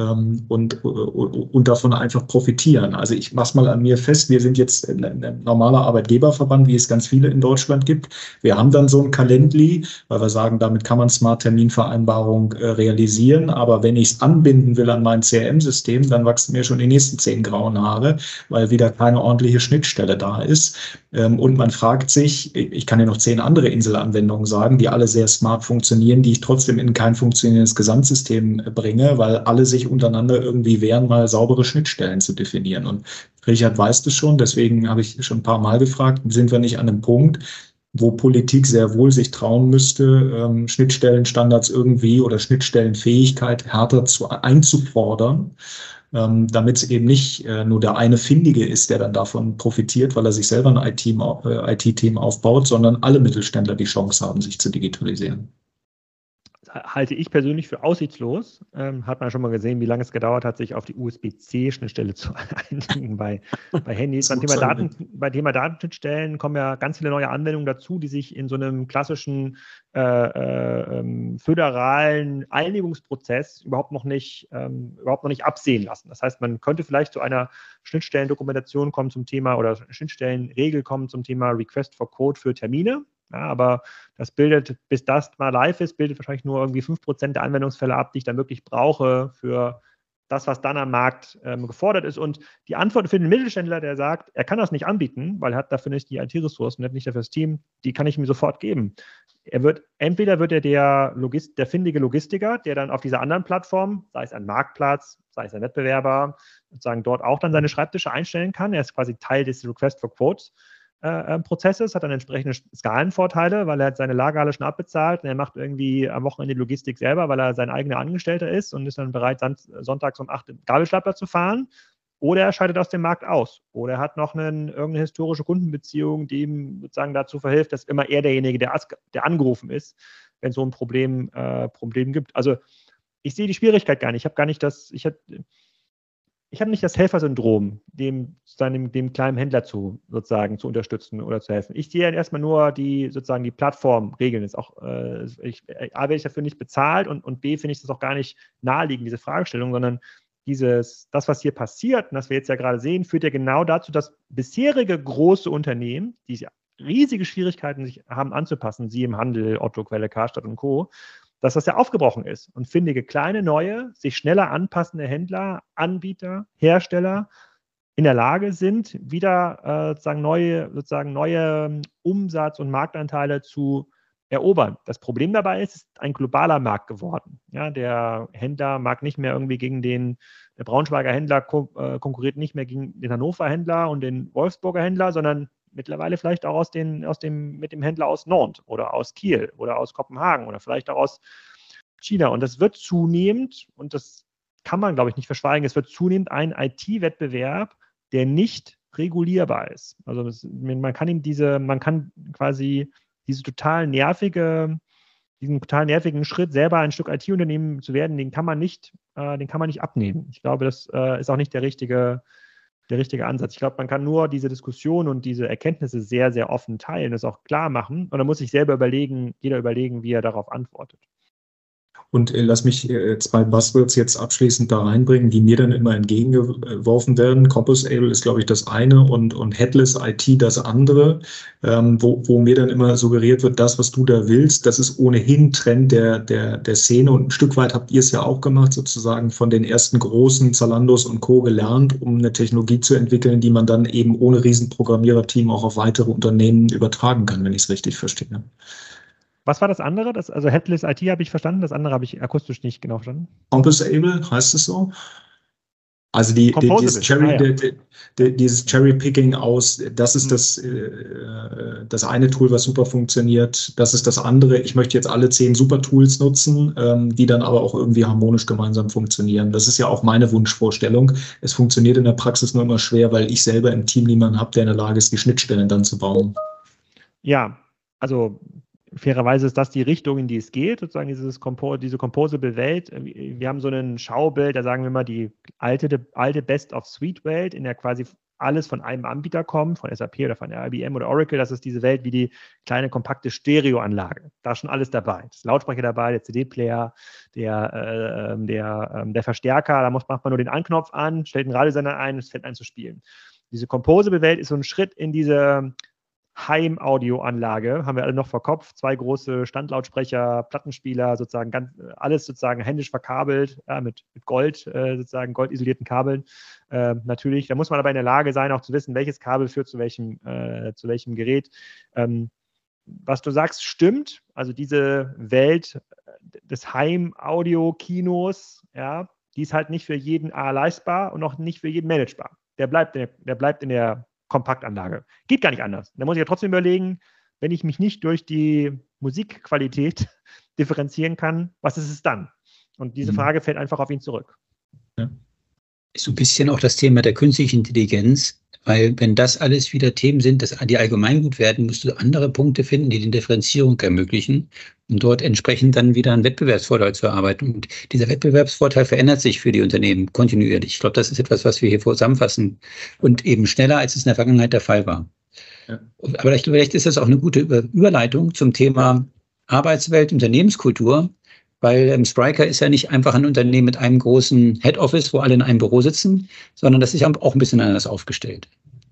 und davon einfach profitieren. Also ich mache es mal an mir fest, wir sind jetzt ein normaler Arbeitgeberverband, wie es ganz viele in Deutschland gibt. Wir haben dann so ein Calendly, weil wir sagen, damit kann man Smart-Terminvereinbarung realisieren, aber wenn ich es anbinden will an mein CRM-System, dann wachsen mir schon die nächsten 10 grauen Haare, weil wieder keine ordentliche Schnittstelle da ist. Und man fragt sich, ich kann ja noch 10 andere Inselanwendungen sagen, die alle sehr smart funktionieren, die ich trotzdem in kein funktionierendes Gesamtsystem bringe, weil alle sich untereinander irgendwie wehren, mal saubere Schnittstellen zu definieren. Und Richard weiß das schon, deswegen habe ich schon ein paar Mal gefragt, sind wir nicht an einem Punkt, wo Politik sehr wohl sich trauen müsste, Schnittstellenstandards irgendwie oder Schnittstellenfähigkeit härter einzufordern, damit es eben nicht nur der eine Findige ist, der dann davon profitiert, weil er sich selber ein IT-Team aufbaut, sondern alle Mittelständler die Chance haben, sich zu digitalisieren. Halte ich persönlich für aussichtslos. Hat man schon mal gesehen, wie lange es gedauert hat, sich auf die USB-C-Schnittstelle zu einigen bei Handys. Beim Thema Datenschnittstellen kommen ja ganz viele neue Anwendungen dazu, die sich in so einem klassischen föderalen Einigungsprozess überhaupt noch nicht absehen lassen. Das heißt, man könnte vielleicht zu einer Schnittstellendokumentation kommen zum Thema oder Schnittstellenregel kommen zum Thema Request for Quote für Termine. Ja, aber das bildet, bis das mal live ist, bildet wahrscheinlich nur irgendwie 5% der Anwendungsfälle ab, die ich dann wirklich brauche für das, was dann am Markt gefordert ist. Und die Antwort für den Mittelständler, der sagt, er kann das nicht anbieten, weil er hat dafür nicht die IT-Ressourcen, nicht dafür das Team, die kann ich ihm sofort geben. Entweder wird er der findige Logistiker, der dann auf dieser anderen Plattform, sei es ein Marktplatz, sei es ein Wettbewerber, sozusagen dort auch dann seine Schreibtische einstellen kann. Er ist quasi Teil des Request for Quotes Prozesses, hat dann entsprechende Skalenvorteile, weil er hat seine Lager alle schon abbezahlt und er macht irgendwie am Wochenende die Logistik selber, weil er sein eigener Angestellter ist und ist dann bereit, sonntags um 8 Gabelstapler zu fahren. Oder er scheidet aus dem Markt aus. Oder er hat noch irgendeine historische Kundenbeziehung, die ihm sozusagen dazu verhilft, dass immer er derjenige, der angerufen ist, wenn es so ein Problem gibt. Also ich sehe die Schwierigkeit gar nicht. Ich habe nicht das Helfersyndrom, dem kleinen Händler zu unterstützen oder zu helfen. Ich sehe dann erstmal nur die Plattformregeln. A, werde ich dafür nicht bezahlt und B, finde ich das auch gar nicht naheliegend, diese Fragestellung, sondern das, was hier passiert und das wir jetzt ja gerade sehen, führt ja genau dazu, dass bisherige große Unternehmen, die riesige Schwierigkeiten sich haben anzupassen, sie im Handel, Otto, Quelle, Karstadt und Co., dass das ja aufgebrochen ist und findige kleine, neue, sich schneller anpassende Händler, Anbieter, Hersteller in der Lage sind, wieder sozusagen neue Umsatz- und Marktanteile zu erobern. Das Problem dabei ist, es ist ein globaler Markt geworden. Ja, der Händler mag nicht mehr irgendwie der Braunschweiger Händler konkurriert nicht mehr gegen den Hannover Händler und den Wolfsburger Händler, sondern mittlerweile vielleicht auch mit dem Händler aus Nantes oder aus Kiel oder aus Kopenhagen oder vielleicht auch aus China. Und das wird zunehmend, und das kann man, glaube ich, nicht verschweigen, es wird zunehmend ein IT-Wettbewerb, der nicht regulierbar ist. Also man kann quasi diesen total nervigen Schritt, selber ein Stück IT-Unternehmen zu werden, den kann man nicht abnehmen. Ich glaube, das ist auch nicht der richtige Ansatz. Ich glaube, man kann nur diese Diskussion und diese Erkenntnisse sehr, sehr offen teilen, das auch klar machen. Und dann muss sich jeder überlegen, wie er darauf antwortet. Und lass mich 2 Buzzwords jetzt abschließend da reinbringen, die mir dann immer entgegengeworfen werden. Composable ist, glaube ich, das eine und Headless IT das andere, wo mir dann immer suggeriert wird, das, was du da willst, das ist ohnehin Trend der Szene. Und ein Stück weit habt ihr es ja auch gemacht, sozusagen von den ersten großen Zalandos und Co. gelernt, um eine Technologie zu entwickeln, die man dann eben ohne Riesenprogrammiererteam auch auf weitere Unternehmen übertragen kann, wenn ich es richtig verstehe. Was war das andere? Also Headless IT habe ich verstanden, das andere habe ich akustisch nicht genau verstanden. Composable heißt es so? Also dieses Cherry-Picking aus, das ist das eine Tool, was super funktioniert, das ist das andere. Ich möchte jetzt alle 10 Super-Tools nutzen, die dann aber auch irgendwie harmonisch gemeinsam funktionieren. Das ist ja auch meine Wunschvorstellung. Es funktioniert in der Praxis nur immer schwer, weil ich selber im Team niemanden habe, der in der Lage ist, die Schnittstellen dann zu bauen. Ja, also fairerweise ist das die Richtung, in die es geht, sozusagen diese Composable Welt. Wir haben so ein Schaubild, da sagen wir mal die alte Best-of-Suite-Welt, in der quasi alles von einem Anbieter kommt, von SAP oder von IBM oder Oracle. Das ist diese Welt wie die kleine, kompakte Stereoanlage. Da ist schon alles dabei. Das ist Lautsprecher dabei, der CD-Player, der Verstärker. Da macht man nur den Anknopf an, stellt einen Radiosender ein, es fängt an zu spielen. Diese Composable Welt ist so ein Schritt in diese Heim-Audioanlage, haben wir alle noch vor Kopf, 2 große Standlautsprecher, Plattenspieler, sozusagen alles sozusagen händisch verkabelt, ja, mit Gold, sozusagen goldisolierten Kabeln. Natürlich, da muss man aber in der Lage sein, auch zu wissen, welches Kabel führt zu welchem Gerät. Was du sagst, stimmt. Also diese Welt des Heim-Audio-Kinos, ja, die ist halt nicht für jeden leistbar und auch nicht für jeden managebar. Der bleibt in der Kompaktanlage. Geht gar nicht anders. Da muss ich ja trotzdem überlegen, wenn ich mich nicht durch die Musikqualität differenzieren kann, was ist es dann? Und diese Frage fällt einfach auf ihn zurück. Ja. Ist so ein bisschen auch das Thema der künstlichen Intelligenz, weil wenn das alles wieder Themen sind, die allgemeingut werden, musst du andere Punkte finden, die Differenzierung ermöglichen, um dort entsprechend dann wieder einen Wettbewerbsvorteil zu erarbeiten. Und dieser Wettbewerbsvorteil verändert sich für die Unternehmen kontinuierlich. Ich glaube, das ist etwas, was wir hier zusammenfassen und eben schneller, als es in der Vergangenheit der Fall war. Ja. Aber vielleicht ist das auch eine gute Überleitung zum Thema Arbeitswelt, Unternehmenskultur, weil Spryker ist ja nicht einfach ein Unternehmen mit einem großen Head Office, wo alle in einem Büro sitzen, sondern das ist ja auch ein bisschen anders aufgestellt.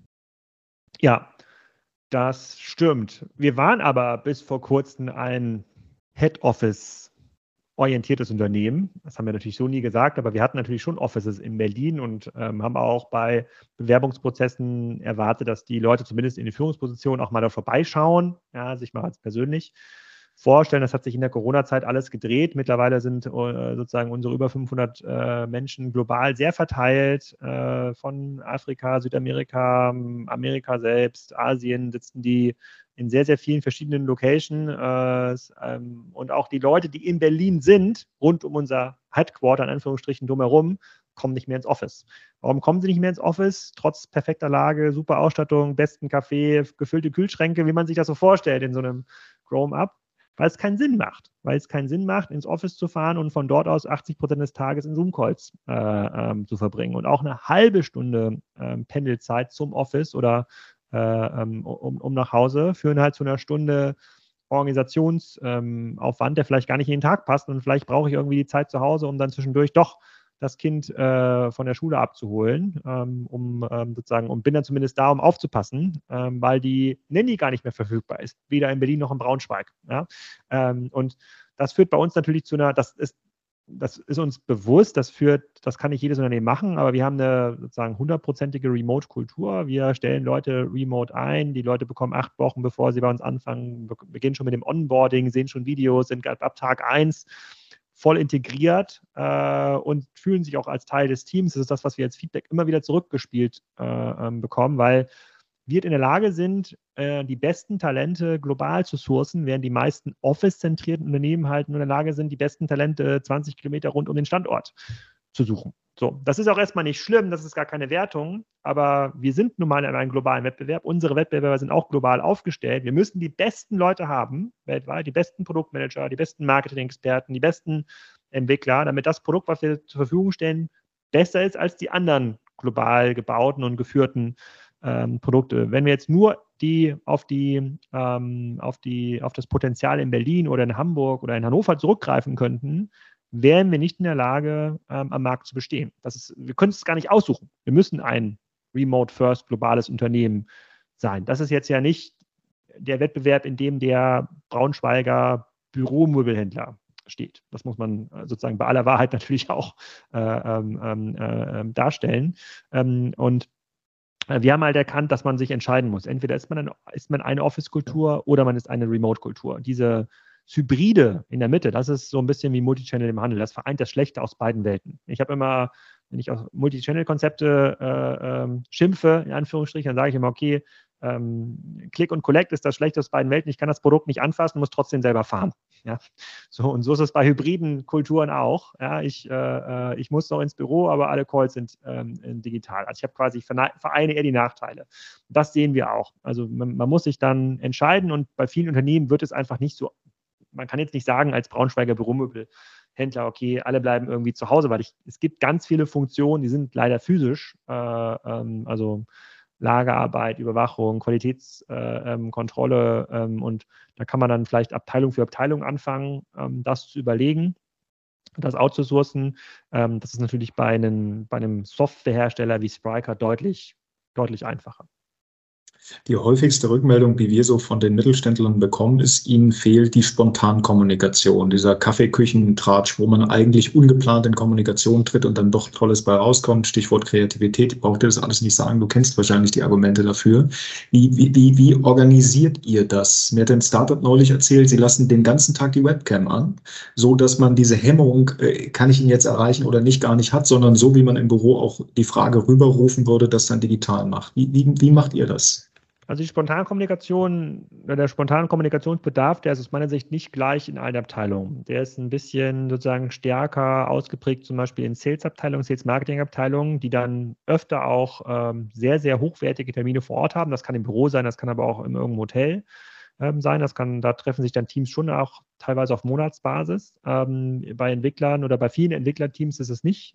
Ja, das stimmt. Wir waren aber bis vor kurzem ein Head Office orientiertes Unternehmen. Das haben wir natürlich so nie gesagt, aber wir hatten natürlich schon Offices in Berlin und haben auch bei Bewerbungsprozessen erwartet, dass die Leute zumindest in die Führungsposition auch mal da vorbeischauen, ja, sich mal als persönlich vorstellen. Das hat sich in der Corona-Zeit alles gedreht. Mittlerweile sind sozusagen unsere über 500 Menschen global sehr verteilt. Von Afrika, Südamerika, Amerika selbst, Asien sitzen die in sehr, sehr vielen verschiedenen Locations. Und auch die Leute, die in Berlin sind, rund um unser Headquarter, in Anführungsstrichen drumherum, kommen nicht mehr ins Office. Warum kommen sie nicht mehr ins Office? Trotz perfekter Lage, super Ausstattung, besten Kaffee, gefüllte Kühlschränke, wie man sich das so vorstellt in so einem Grown-up. Weil es keinen Sinn macht. Weil es keinen Sinn macht, ins Office zu fahren und von dort aus 80% des Tages in Zoom-Calls zu verbringen. Und auch eine halbe Stunde Pendelzeit zum Office oder um nach Hause führen halt zu einer Stunde Organisationsaufwand, der vielleicht gar nicht jeden Tag passt. Und vielleicht brauche ich irgendwie die Zeit zu Hause, um dann zwischendurch doch das Kind von der Schule abzuholen, und bin dann zumindest da, um aufzupassen, weil die Nanny gar nicht mehr verfügbar ist, weder in Berlin noch in Braunschweig. Ja? Und Das führt bei uns natürlich zu das ist uns bewusst, das kann nicht jedes Unternehmen machen, aber wir haben eine sozusagen 100%ige Remote-Kultur. Wir stellen Leute remote ein, die Leute bekommen 8 Wochen, bevor sie bei uns anfangen, beginnen schon mit dem Onboarding, sehen schon Videos, sind ab Tag 1 voll integriert und fühlen sich auch als Teil des Teams. Das ist das, was wir als Feedback immer wieder zurückgespielt bekommen, weil wir in der Lage sind, die besten Talente global zu sourcen, während die meisten Office-zentrierten Unternehmen halt nur in der Lage sind, die besten Talente 20 Kilometer rund um den Standort zu suchen. So, das ist auch erstmal nicht schlimm, das ist gar keine Wertung, aber wir sind nun mal in einem globalen Wettbewerb. Unsere Wettbewerber sind auch global aufgestellt. Wir müssen die besten Leute haben, weltweit, die besten Produktmanager, die besten Marketing-Experten, die besten Entwickler, damit das Produkt, was wir zur Verfügung stellen, besser ist als die anderen global gebauten und geführten Produkte. Wenn wir jetzt nur auf das Potenzial in Berlin oder in Hamburg oder in Hannover zurückgreifen könnten, wären wir nicht in der Lage, am Markt zu bestehen. Wir können es gar nicht aussuchen. Wir müssen ein Remote-First globales Unternehmen sein. Das ist jetzt ja nicht der Wettbewerb, in dem der Braunschweiger Büromöbelhändler steht. Das muss man sozusagen bei aller Wahrheit natürlich auch darstellen. Und wir haben halt erkannt, dass man sich entscheiden muss. Entweder ist man eine Office-Kultur oder man ist eine Remote-Kultur. Diese Hybride in der Mitte, das ist so ein bisschen wie Multichannel im Handel. Das vereint das Schlechte aus beiden Welten. Ich habe immer, wenn ich auf Multichannel-Konzepte schimpfe, in Anführungsstrichen, dann sage ich immer, okay, Click und Collect ist das Schlechte aus beiden Welten. Ich kann das Produkt nicht anfassen, muss trotzdem selber fahren. Ja? So, und so ist es bei hybriden Kulturen auch. Ja? Ich muss noch ins Büro, aber alle Calls sind digital. Also ich vereine eher die Nachteile. Das sehen wir auch. Also man muss sich dann entscheiden und bei vielen Unternehmen wird es einfach nicht so, man kann jetzt nicht sagen als Braunschweiger Büromöbelhändler, okay, alle bleiben irgendwie zu Hause, weil es gibt ganz viele Funktionen, die sind leider physisch, also Lagerarbeit, Überwachung, Qualitätskontrolle und da kann man dann vielleicht Abteilung für Abteilung anfangen, das zu überlegen, das outzusourcen. Das ist natürlich bei einem Softwarehersteller wie Spryker deutlich einfacher. Die häufigste Rückmeldung, die wir so von den Mittelständlern bekommen, ist, ihnen fehlt die Spontankommunikation, dieser Kaffeeküchentratsch, wo man eigentlich ungeplant in Kommunikation tritt und dann doch Tolles bei rauskommt. Stichwort Kreativität, ich brauche dir das alles nicht sagen, du kennst wahrscheinlich die Argumente dafür. Wie organisiert ihr das? Mir hat ein Startup neulich erzählt, sie lassen den ganzen Tag die Webcam an, so dass man diese Hemmung, kann ich ihn jetzt erreichen oder nicht, gar nicht hat, sondern so, wie man im Büro auch die Frage rüberrufen würde, das dann digital macht. Wie macht ihr das? Also die Spontankommunikation, der Spontankommunikationsbedarf, der ist aus meiner Sicht nicht gleich in allen Abteilungen. Der ist ein bisschen sozusagen stärker ausgeprägt, zum Beispiel in Sales-Abteilungen, Sales-Marketing-Abteilungen, die dann öfter auch sehr, sehr hochwertige Termine vor Ort haben. Das kann im Büro sein, das kann aber auch in irgendeinem Hotel sein. Da treffen sich dann Teams schon auch teilweise auf Monatsbasis. Bei Entwicklern oder bei vielen Entwicklerteams ist es nicht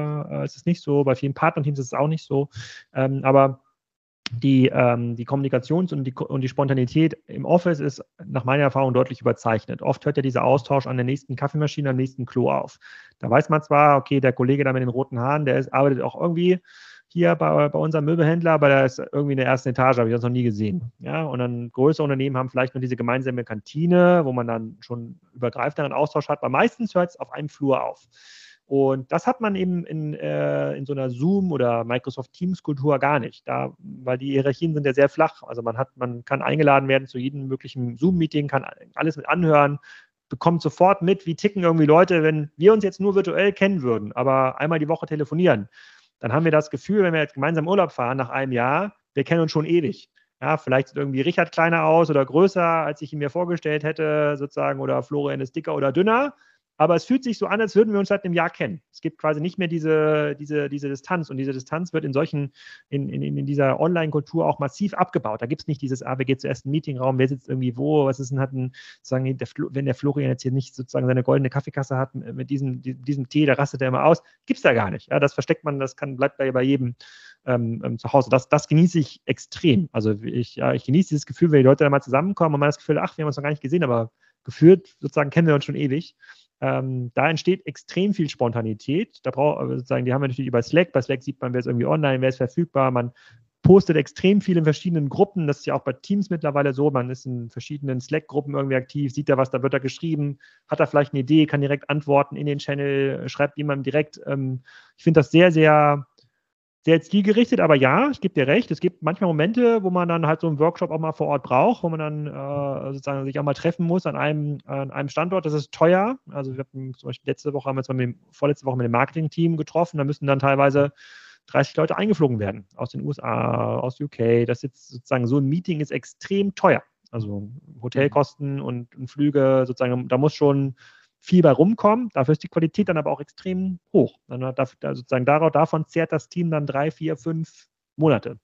so, bei vielen Partnerteams ist es auch nicht so. Aber die Kommunikations- und die Spontanität im Office ist nach meiner Erfahrung deutlich überzeichnet. Oft hört ja dieser Austausch an der nächsten Kaffeemaschine, am nächsten Klo auf. Da weiß man zwar, okay, der Kollege da mit den roten Haaren, arbeitet auch irgendwie hier bei unserem Möbelhändler, aber der ist irgendwie in der ersten Etage, habe ich das noch nie gesehen. Ja, und dann größere Unternehmen haben vielleicht nur diese gemeinsame Kantine, wo man dann schon übergreifenderen Austausch hat, aber meistens hört es auf einem Flur auf. Und das hat man eben in so einer Zoom- oder Microsoft Teams-Kultur gar nicht, weil die Hierarchien sind ja sehr flach. Also man kann eingeladen werden zu jedem möglichen Zoom-Meeting, kann alles mit anhören, bekommt sofort mit, wie ticken irgendwie Leute, wenn wir uns jetzt nur virtuell kennen würden, aber einmal die Woche telefonieren. Dann haben wir das Gefühl, wenn wir jetzt gemeinsam Urlaub fahren nach einem Jahr, wir kennen uns schon ewig. Ja, vielleicht sieht irgendwie Richard kleiner aus oder größer, als ich ihn mir vorgestellt hätte, sozusagen, oder Florian ist dicker oder dünner. Aber es fühlt sich so an, als würden wir uns seit einem Jahr kennen. Es gibt quasi nicht mehr diese Distanz. Und diese Distanz wird in dieser Online-Kultur auch massiv abgebaut. Da gibt es nicht dieses, wir gehen zuerst in den Meetingraum, wer sitzt irgendwie wo, was ist denn, sozusagen, wenn der Florian jetzt hier nicht sozusagen seine goldene Kaffeekasse hat mit diesem Tee, da rastet er immer aus. Gibt es da gar nicht. Ja, das versteckt man, bleibt bei jedem zu Hause. Das genieße ich extrem. Also ich genieße dieses Gefühl, wenn die Leute da mal zusammenkommen und man das Gefühl, wir haben uns noch gar nicht gesehen, aber gefühlt sozusagen kennen wir uns schon ewig. Da entsteht extrem viel Spontanität. Die haben wir natürlich über Slack. Bei Slack sieht man, wer ist irgendwie online, wer ist verfügbar. Man postet extrem viel in verschiedenen Gruppen. Das ist ja auch bei Teams mittlerweile so. Man ist in verschiedenen Slack-Gruppen irgendwie aktiv, sieht da was, da wird da geschrieben, hat da vielleicht eine Idee, kann direkt antworten in den Channel, schreibt jemandem direkt. Ich finde das sehr, sehr, sehr zielgerichtet, aber ja, ich gebe dir recht, es gibt manchmal Momente, wo man dann halt so einen Workshop auch mal vor Ort braucht, wo man dann sozusagen sich auch mal treffen muss an einem Standort. Das ist teuer. Also wir hatten zum Beispiel vorletzte Woche mit dem Marketing-Team getroffen, da müssen dann teilweise 30 Leute eingeflogen werden aus den USA, aus UK. Das jetzt sozusagen so ein Meeting ist extrem teuer. Also Hotelkosten und Flüge sozusagen, da muss schon viel bei rumkommen. Dafür ist die Qualität dann aber auch extrem hoch. Davon zehrt das Team dann 3, 4, 5 Monate.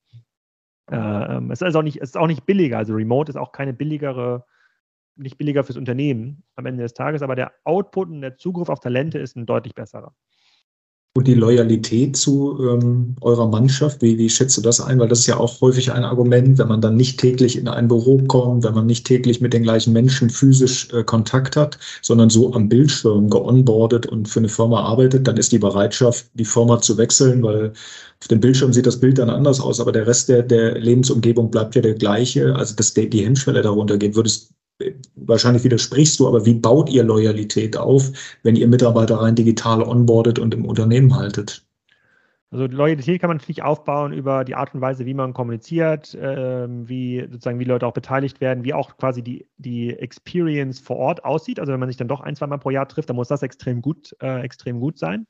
Es ist auch nicht billiger. Also Remote ist auch nicht billiger fürs Unternehmen am Ende des Tages, aber der Output und der Zugriff auf Talente ist ein deutlich besserer. Und die Loyalität zu eurer Mannschaft, wie schätzt du das ein? Weil das ist ja auch häufig ein Argument, wenn man dann nicht täglich in ein Büro kommt, wenn man nicht täglich mit den gleichen Menschen physisch Kontakt hat, sondern so am Bildschirm geonboardet und für eine Firma arbeitet, dann ist die Bereitschaft, die Firma zu wechseln, weil auf dem Bildschirm sieht das Bild dann anders aus, aber der Rest der Lebensumgebung bleibt ja der gleiche. Also dass die Hemmschwelle darunter geht, wahrscheinlich widersprichst du, aber wie baut ihr Loyalität auf, wenn ihr Mitarbeiter rein digital onboardet und im Unternehmen haltet? Also Loyalität kann man natürlich aufbauen über die Art und Weise, wie man kommuniziert, wie Leute auch beteiligt werden, wie auch quasi die Experience vor Ort aussieht. Also wenn man sich dann doch 1-2 Mal pro Jahr trifft, dann muss das extrem gut sein.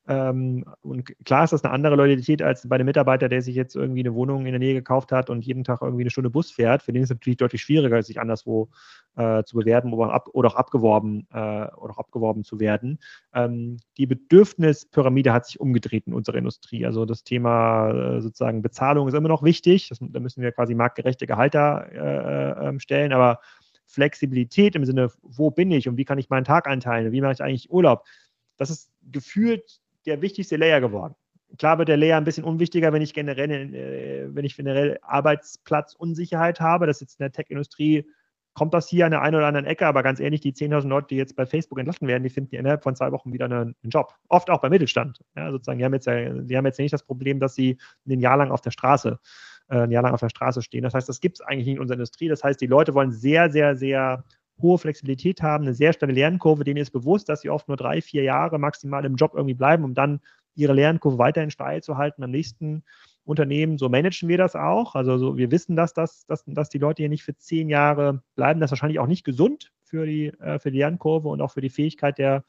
Und klar ist das eine andere Loyalität als bei einem Mitarbeiter, der sich jetzt irgendwie eine Wohnung in der Nähe gekauft hat und jeden Tag irgendwie eine Stunde Bus fährt. Für den ist es natürlich deutlich schwieriger, sich anderswo zu bewerben oder auch abgeworben zu werden. Die Bedürfnispyramide hat sich umgedreht in unserer Industrie. Also das Thema sozusagen Bezahlung ist immer noch wichtig. Da müssen wir quasi marktgerechte Gehälter stellen, aber Flexibilität im Sinne, wo bin ich und wie kann ich meinen Tag einteilen, wie mache ich eigentlich Urlaub, das ist gefühlt der wichtigste Layer geworden. Klar wird der Layer ein bisschen unwichtiger, wenn ich generell Arbeitsplatzunsicherheit habe. Das ist jetzt in der Tech-Industrie, kommt das hier an der einen oder anderen Ecke, aber ganz ehrlich, die 10.000 Leute, die jetzt bei Facebook entlassen werden, die finden innerhalb von 2 Wochen wieder einen Job. Oft auch beim Mittelstand. Ja, sozusagen, die haben jetzt ja nicht das Problem, dass sie ein Jahr lang auf der Straße stehen. Das heißt, das gibt es eigentlich nicht in unserer Industrie. Das heißt, die Leute wollen sehr, sehr, sehr hohe Flexibilität haben, eine sehr steile Lernkurve. Denen ist bewusst, dass sie oft nur 3, 4 Jahre maximal im Job irgendwie bleiben, um dann ihre Lernkurve weiterhin steil zu halten am nächsten Unternehmen. So managen wir das auch. Also wir wissen, dass die Leute hier nicht für 10 Jahre bleiben. Das ist wahrscheinlich auch nicht gesund für die Lernkurve und auch für die Fähigkeit der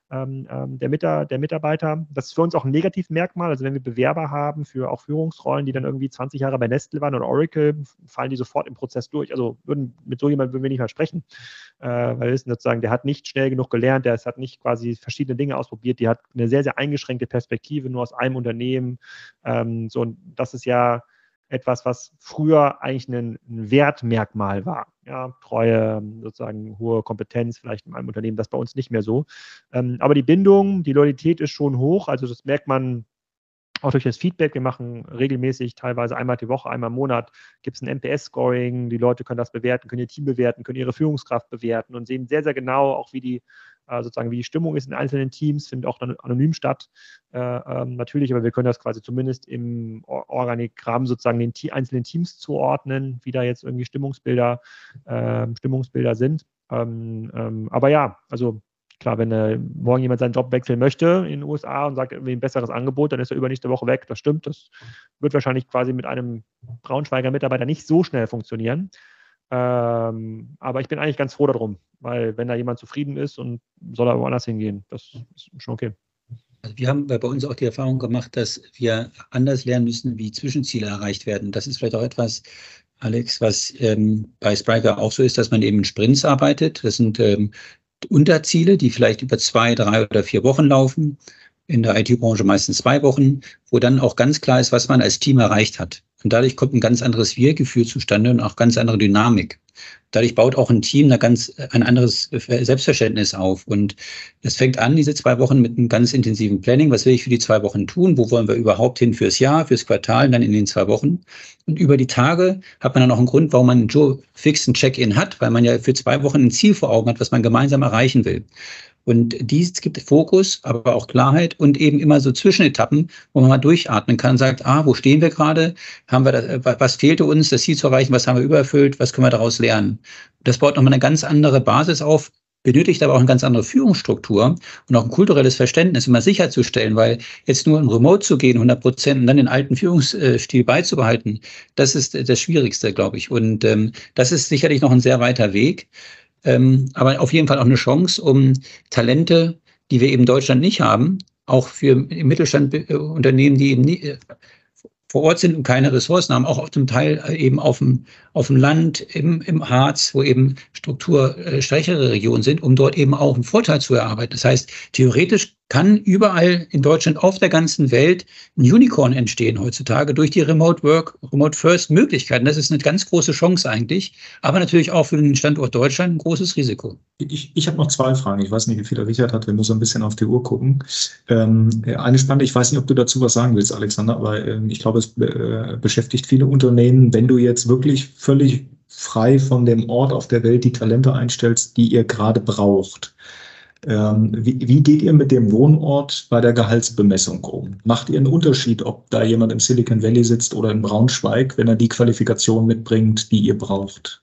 Mitarbeiter. Das ist für uns auch ein Negativmerkmal. Also wenn wir Bewerber haben für auch Führungsrollen, die dann irgendwie 20 Jahre bei Nestle waren oder Oracle, fallen die sofort im Prozess durch. Also mit so jemandem würden wir nicht mal sprechen. Weil wir wissen sozusagen, der hat nicht schnell genug gelernt, der hat nicht quasi verschiedene Dinge ausprobiert, die hat eine sehr, sehr eingeschränkte Perspektive nur aus einem Unternehmen. Und das ist ja etwas, was früher eigentlich ein Wertmerkmal war. Ja, Treue, sozusagen hohe Kompetenz vielleicht in einem Unternehmen, das bei uns nicht mehr so. Aber die Bindung, die Loyalität ist schon hoch. Also das merkt man auch durch das Feedback. Wir machen regelmäßig, teilweise einmal die Woche, einmal im Monat, gibt es ein NPS-Scoring. Die Leute können das bewerten, können ihr Team bewerten, können ihre Führungskraft bewerten und sehen sehr, sehr genau auch, wie die Stimmung ist in einzelnen Teams, findet auch dann anonym statt, natürlich, aber wir können das quasi zumindest im Organigramm sozusagen den einzelnen Teams zuordnen, wie da jetzt irgendwie Stimmungsbilder sind. Aber ja, also klar, wenn morgen jemand seinen Job wechseln möchte in den USA und sagt irgendwie ein besseres Angebot, dann ist er übernächste Woche weg. Das stimmt, das wird wahrscheinlich quasi mit einem Braunschweiger Mitarbeiter nicht so schnell funktionieren. Aber ich bin eigentlich ganz froh darum, weil wenn da jemand zufrieden ist und soll er woanders hingehen, das ist schon okay. Also wir haben bei uns auch die Erfahrung gemacht, dass wir anders lernen müssen, wie Zwischenziele erreicht werden. Das ist vielleicht auch etwas, Alex, was bei Spryker auch so ist, dass man eben in Sprints arbeitet. Das sind Unterziele, die vielleicht über 2, 3 oder 4 Wochen laufen. In der IT-Branche meistens 2 Wochen, wo dann auch ganz klar ist, was man als Team erreicht hat. Und dadurch kommt ein ganz anderes Wir-Gefühl zustande und auch ganz andere Dynamik. Dadurch baut auch ein Team ein anderes Selbstverständnis auf. Und es fängt an, diese 2 Wochen, mit einem ganz intensiven Planning. Was will ich für die 2 Wochen tun? Wo wollen wir überhaupt hin fürs Jahr, fürs Quartal, dann in den 2 Wochen? Und über die Tage hat man dann auch einen Grund, warum man einen fixen Check-in hat, weil man ja für 2 Wochen ein Ziel vor Augen hat, was man gemeinsam erreichen will. Und dies gibt Fokus, aber auch Klarheit und eben immer so Zwischenetappen, wo man mal durchatmen kann und sagt, wo stehen wir gerade? Haben wir das, was fehlte uns, das Ziel zu erreichen? Was haben wir übererfüllt? Was können wir daraus lernen? Das baut nochmal eine ganz andere Basis auf, benötigt aber auch eine ganz andere Führungsstruktur und auch ein kulturelles Verständnis, immer sicherzustellen, weil jetzt nur in Remote zu gehen, 100% und dann den alten Führungsstil beizubehalten, das ist das Schwierigste, glaube ich. Und das ist sicherlich noch ein sehr weiter Weg, aber auf jeden Fall auch eine Chance, um Talente, die wir eben in Deutschland nicht haben, auch für im Mittelstand Unternehmen, die eben nie, vor Ort sind und keine Ressourcen haben, auch zum Teil eben auf dem Land, im Harz, wo eben strukturschwächere Regionen sind, um dort eben auch einen Vorteil zu erarbeiten. Das heißt, theoretisch kann überall in Deutschland auf der ganzen Welt ein Unicorn entstehen heutzutage durch die Remote Work, Remote First Möglichkeiten. Das ist eine ganz große Chance eigentlich, aber natürlich auch für den Standort Deutschland ein großes Risiko. Ich habe noch 2 Fragen. Ich weiß nicht, wie viel der Richard hat. Wir müssen ein bisschen auf die Uhr gucken. Eine spannende, ich weiß nicht, ob du dazu was sagen willst, Alexander, aber ich glaube, es beschäftigt viele Unternehmen, wenn du jetzt wirklich völlig frei von dem Ort auf der Welt die Talente einstellst, die ihr gerade braucht. Wie geht ihr mit dem Wohnort bei der Gehaltsbemessung um? Macht ihr einen Unterschied, ob da jemand im Silicon Valley sitzt oder in Braunschweig, wenn er die Qualifikation mitbringt, die ihr braucht?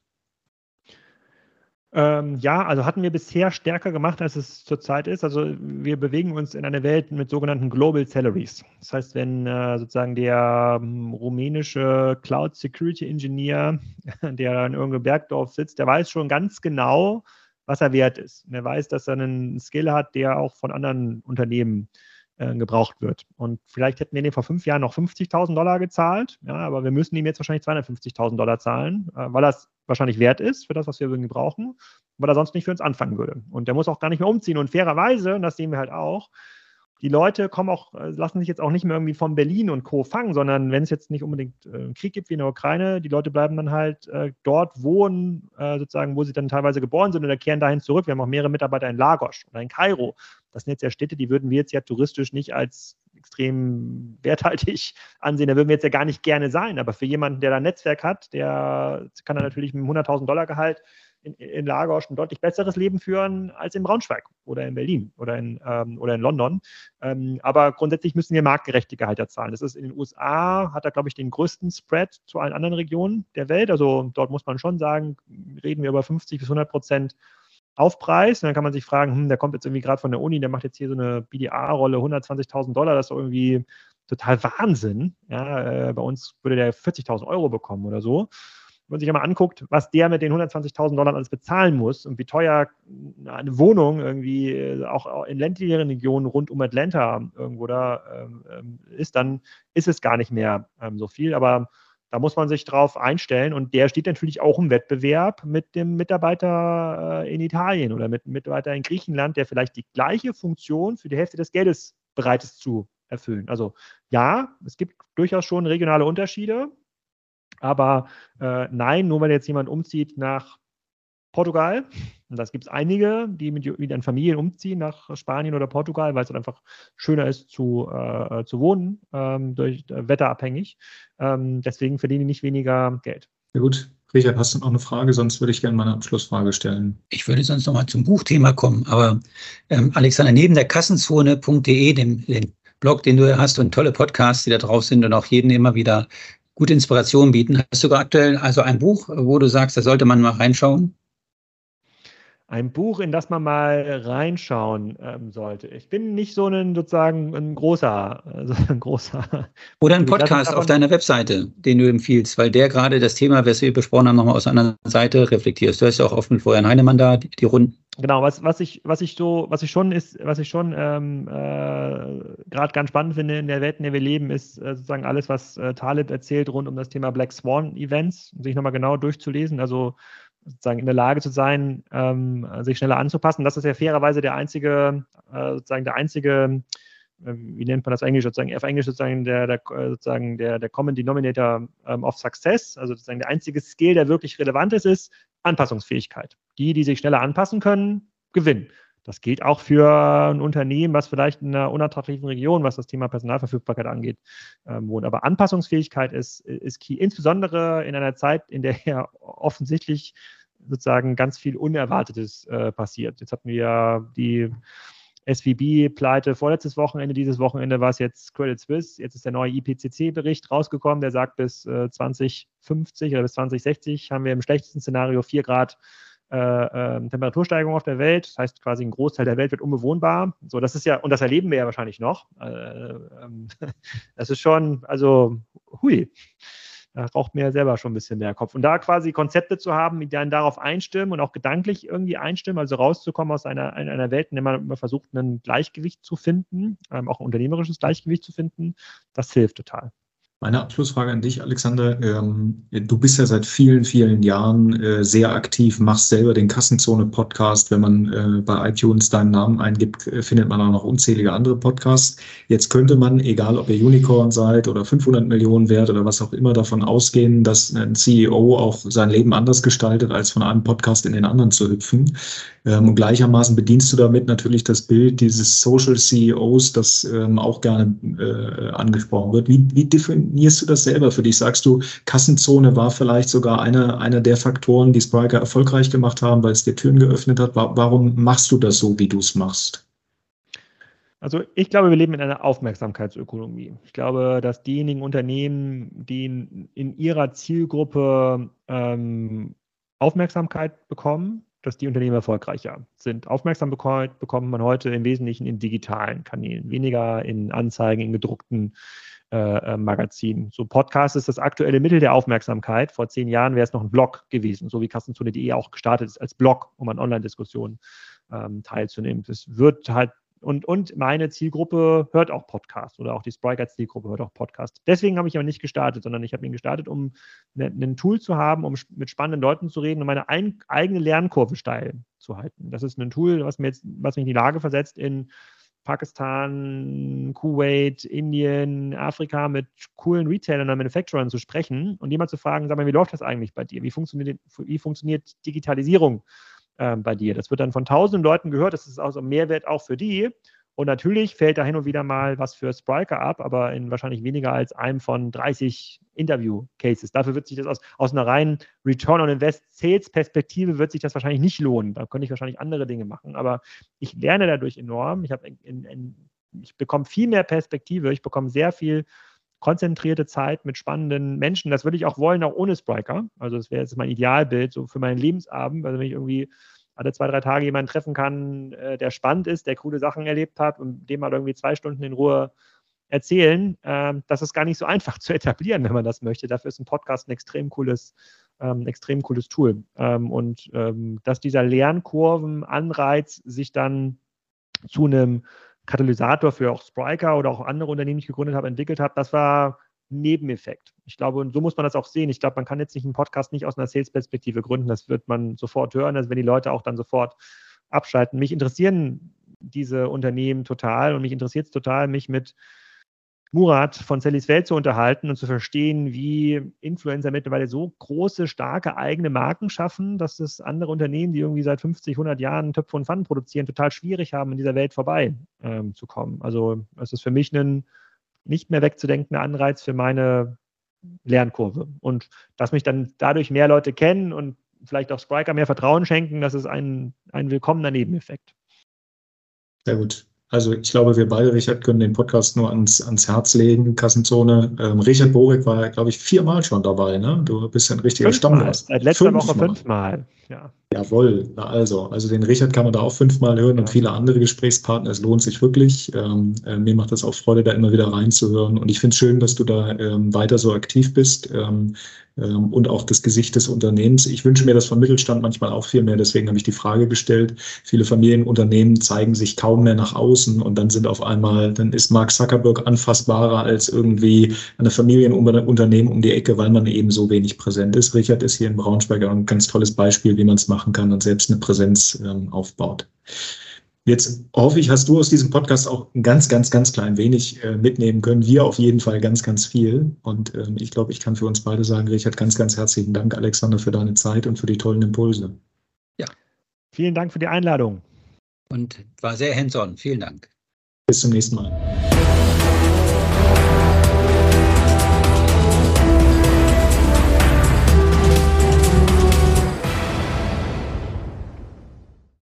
Ja, also hatten wir bisher stärker gemacht, als es zurzeit ist. Also wir bewegen uns in einer Welt mit sogenannten Global Salaries. Das heißt, wenn sozusagen der rumänische Cloud Security Engineer, der in irgendeinem Bergdorf sitzt, der weiß schon ganz genau, was er wert ist. Und er weiß, dass er einen Skill hat, der auch von anderen Unternehmen gebraucht wird. Und vielleicht hätten wir dem vor 5 Jahren noch $50.000 gezahlt, ja, aber wir müssen ihm jetzt wahrscheinlich $250.000 zahlen, weil er es wahrscheinlich wert ist für das, was wir irgendwie brauchen, weil er sonst nicht für uns anfangen würde. Und der muss auch gar nicht mehr umziehen. Und fairerweise, und das sehen wir halt auch, die Leute lassen sich jetzt auch nicht mehr irgendwie von Berlin und Co. fangen, sondern wenn es jetzt nicht unbedingt einen Krieg gibt wie in der Ukraine, die Leute bleiben dann halt dort wohnen, sozusagen, wo sie dann teilweise geboren sind oder kehren dahin zurück. Wir haben auch mehrere Mitarbeiter in Lagos oder in Kairo. Das sind jetzt ja Städte, die würden wir jetzt ja touristisch nicht als extrem werthaltig ansehen. Da würden wir jetzt ja gar nicht gerne sein. Aber für jemanden, der da ein Netzwerk hat, der kann dann natürlich mit einem $100.000 Gehalt in Lagos ein deutlich besseres Leben führen als in Braunschweig oder in Berlin oder in London. Aber grundsätzlich müssen wir marktgerechte Gehälter zahlen. Das ist in den USA, hat er, glaube ich, den größten Spread zu allen anderen Regionen der Welt. Also dort muss man schon sagen, reden wir über 50-100% Aufpreis. Und dann kann man sich fragen, der kommt jetzt irgendwie gerade von der Uni, der macht jetzt hier so eine BDA-Rolle, $120.000, das ist doch irgendwie total Wahnsinn. Ja, bei uns würde der 40.000 Euro bekommen oder so. Wenn man sich einmal anguckt, was der mit den $120.000 alles bezahlen muss und wie teuer eine Wohnung irgendwie auch in ländlicheren Regionen rund um Atlanta irgendwo da ist, dann ist es gar nicht mehr so viel. Aber da muss man sich drauf einstellen und der steht natürlich auch im Wettbewerb mit dem Mitarbeiter in Italien oder mit dem Mitarbeiter in Griechenland, der vielleicht die gleiche Funktion für die Hälfte des Geldes bereit ist zu erfüllen. Also ja, es gibt durchaus schon regionale Unterschiede, aber nein, nur weil jetzt jemand umzieht nach Portugal, und das gibt es einige, die mit ihren Familien umziehen nach Spanien oder Portugal, weil es halt einfach schöner ist zu wohnen, durch wetterabhängig. Deswegen verdienen die nicht weniger Geld. Ja gut. Richard, hast du noch eine Frage? Sonst würde ich gerne meine Abschlussfrage stellen. Ich würde sonst noch mal zum Buchthema kommen, aber Alexander, neben der Kassenzone.de, dem Blog, den du hast und tolle Podcasts, die da drauf sind und auch jeden immer wieder gute Inspiration bieten, hast du aktuell also ein Buch, wo du sagst, da sollte man mal reinschauen? Ein Buch, in das man mal reinschauen sollte. Ich bin nicht so ein großer. Oder ein Podcast auf deiner Webseite, den du empfiehlst, weil der gerade das Thema, was wir besprochen haben, nochmal aus einer Seite reflektierst. Du hast ja auch oft mit Florian Heinemann da die Runden. Genau, was ich schon gerade ganz spannend finde in der Welt, in der wir leben, ist sozusagen alles, was Taleb erzählt rund um das Thema Black Swan Events, sich nochmal genau durchzulesen, also sozusagen in der Lage zu sein, sich schneller anzupassen. Das ist ja fairerweise der einzige, wie nennt man das Englisch, sozusagen auf Englisch sozusagen der Common Denominator of Success, also sozusagen der einzige Skill, der wirklich relevant ist Anpassungsfähigkeit. Die sich schneller anpassen können, gewinnen. Das gilt auch für ein Unternehmen, was vielleicht in einer unattraktiven Region, was das Thema Personalverfügbarkeit angeht, wohnt. Aber Anpassungsfähigkeit ist key, insbesondere in einer Zeit, in der ja offensichtlich sozusagen ganz viel Unerwartetes passiert. Jetzt hatten wir ja die SVB-Pleite vorletztes Wochenende, dieses Wochenende war es jetzt Credit Suisse, jetzt ist der neue IPCC-Bericht rausgekommen, der sagt, bis 2050 oder bis 2060 haben wir im schlechtesten Szenario 4 Grad Temperatursteigerung auf der Welt. Das heißt, quasi ein Großteil der Welt wird unbewohnbar. So, das ist ja, und das erleben wir ja wahrscheinlich noch. Das ist schon, also, hui. Da raucht mir ja selber schon ein bisschen der Kopf. Und da quasi Konzepte zu haben, die dann darauf einstimmen und auch gedanklich irgendwie einstimmen, also rauszukommen aus einer Welt, in der man immer versucht, ein Gleichgewicht zu finden, auch ein unternehmerisches Gleichgewicht zu finden, das hilft total. Meine Abschlussfrage an dich, Alexander. Du bist ja seit vielen, vielen Jahren sehr aktiv, machst selber den Kassenzone-Podcast. Wenn man bei iTunes deinen Namen eingibt, findet man auch noch unzählige andere Podcasts. Jetzt könnte man, egal ob ihr Unicorn seid oder 500 Millionen wert oder was auch immer, davon ausgehen, dass ein CEO auch sein Leben anders gestaltet, als von einem Podcast in den anderen zu hüpfen. Und gleichermaßen bedienst du damit natürlich das Bild dieses Social CEOs, das auch gerne angesprochen wird. Wie definierst du das selber für dich? Sagst du, Kassenzone war vielleicht sogar einer der Faktoren, die Spryker erfolgreich gemacht haben, weil es dir Türen geöffnet hat? Warum machst du das so, wie du es machst? Also ich glaube, wir leben in einer Aufmerksamkeitsökonomie. Ich glaube, dass diejenigen Unternehmen, die in ihrer Zielgruppe Aufmerksamkeit bekommen, dass die Unternehmen erfolgreicher sind. Aufmerksamkeit bekommt man heute im Wesentlichen in digitalen Kanälen, weniger in Anzeigen, in gedruckten Magazinen. So Podcast ist das aktuelle Mittel der Aufmerksamkeit. Vor 10 Jahren wäre es noch ein Blog gewesen, so wie Kassenzone.de auch gestartet ist als Blog, um an Online-Diskussionen teilzunehmen. Das wird halt und meine Zielgruppe hört auch Podcast oder auch die Spryker-Zielgruppe hört auch Podcast. Deswegen habe ich aber nicht gestartet, sondern ich habe ihn gestartet, um ein Tool zu haben, um mit spannenden Leuten zu reden und meine eigene Lernkurve steil zu halten. Das ist ein Tool, was mich in die Lage versetzt, in Pakistan, Kuwait, Indien, Afrika mit coolen Retailern oder Manufacturern zu sprechen und die mal zu fragen, sag mal, wie läuft das eigentlich bei dir? Wie funktioniert Digitalisierung bei dir? Das wird dann von tausenden Leuten gehört, das ist also ein Mehrwert auch für die. Und natürlich fällt da hin und wieder mal was für Spryker ab, aber in wahrscheinlich weniger als einem von 30 Interview-Cases. Dafür wird sich das aus einer reinen Return-on-Invest-Sales-Perspektive wird sich das wahrscheinlich nicht lohnen. Da könnte ich wahrscheinlich andere Dinge machen. Aber ich lerne dadurch enorm. Ich bekomme viel mehr Perspektive. Ich bekomme sehr viel konzentrierte Zeit mit spannenden Menschen. Das würde ich auch wollen, auch ohne Spryker. Also das wäre jetzt mein Idealbild so für meinen Lebensabend. Also wenn ich irgendwie alle 2-3 Tage jemanden treffen kann, der spannend ist, der coole Sachen erlebt hat und dem mal irgendwie 2 Stunden in Ruhe erzählen. Das ist gar nicht so einfach zu etablieren, wenn man das möchte. Dafür ist ein Podcast ein extrem cooles Tool. Dass dieser Lernkurvenanreiz sich dann zu einem Katalysator für auch Spryker oder auch andere Unternehmen, die ich gegründet habe, entwickelt habe, das war ein Nebeneffekt. Ich glaube, und so muss man das auch sehen. Ich glaube, man kann jetzt nicht einen Podcast nicht aus einer Sales-Perspektive gründen. Das wird man sofort hören, also wenn die Leute auch dann sofort abschalten. Mich interessieren diese Unternehmen total und mich interessiert es total, mich mit Murat von Sallys Welt zu unterhalten und zu verstehen, wie Influencer mittlerweile so große, starke eigene Marken schaffen, dass es andere Unternehmen, die irgendwie seit 50, 100 Jahren Töpfe und Pfannen produzieren, total schwierig haben, in dieser Welt vorbei zu kommen. Also es ist für mich ein nicht mehr wegzudenkender Anreiz für meine Lernkurve. Und dass mich dann dadurch mehr Leute kennen und vielleicht auch Spryker mehr Vertrauen schenken, das ist ein willkommener Nebeneffekt. Sehr gut. Also ich glaube, wir beide, Richard, können den Podcast nur ans Herz legen. Kassenzone. Richard Borek war, glaube ich, 4-mal schon dabei. Ne? Du bist ein richtiger Stammgast. Seit letzter Woche 5-mal. Ja. Jawohl. Also den Richard kann man da auch 5-mal hören und viele andere Gesprächspartner. Es lohnt sich wirklich. Mir macht das auch Freude, da immer wieder reinzuhören. Und ich finde es schön, dass du da weiter so aktiv bist und auch das Gesicht des Unternehmens. Ich wünsche mir das vom Mittelstand manchmal auch viel mehr. Deswegen habe ich die Frage gestellt. Viele Familienunternehmen zeigen sich kaum mehr nach außen und dann ist Mark Zuckerberg anfassbarer als irgendwie eine Familienunternehmen um die Ecke, weil man eben so wenig präsent ist. Richard ist hier in Braunschweig ein ganz tolles Beispiel, wie man es machen kann und selbst eine Präsenz aufbaut. Jetzt hoffe ich, hast du aus diesem Podcast auch ein ganz, ganz, ganz klein wenig mitnehmen können. Wir auf jeden Fall ganz, ganz viel. Und ich glaube, ich kann für uns beide sagen, Richard, ganz, ganz herzlichen Dank, Alexander, für deine Zeit und für die tollen Impulse. Ja, vielen Dank für die Einladung. Und war sehr hands-on. Vielen Dank. Bis zum nächsten Mal.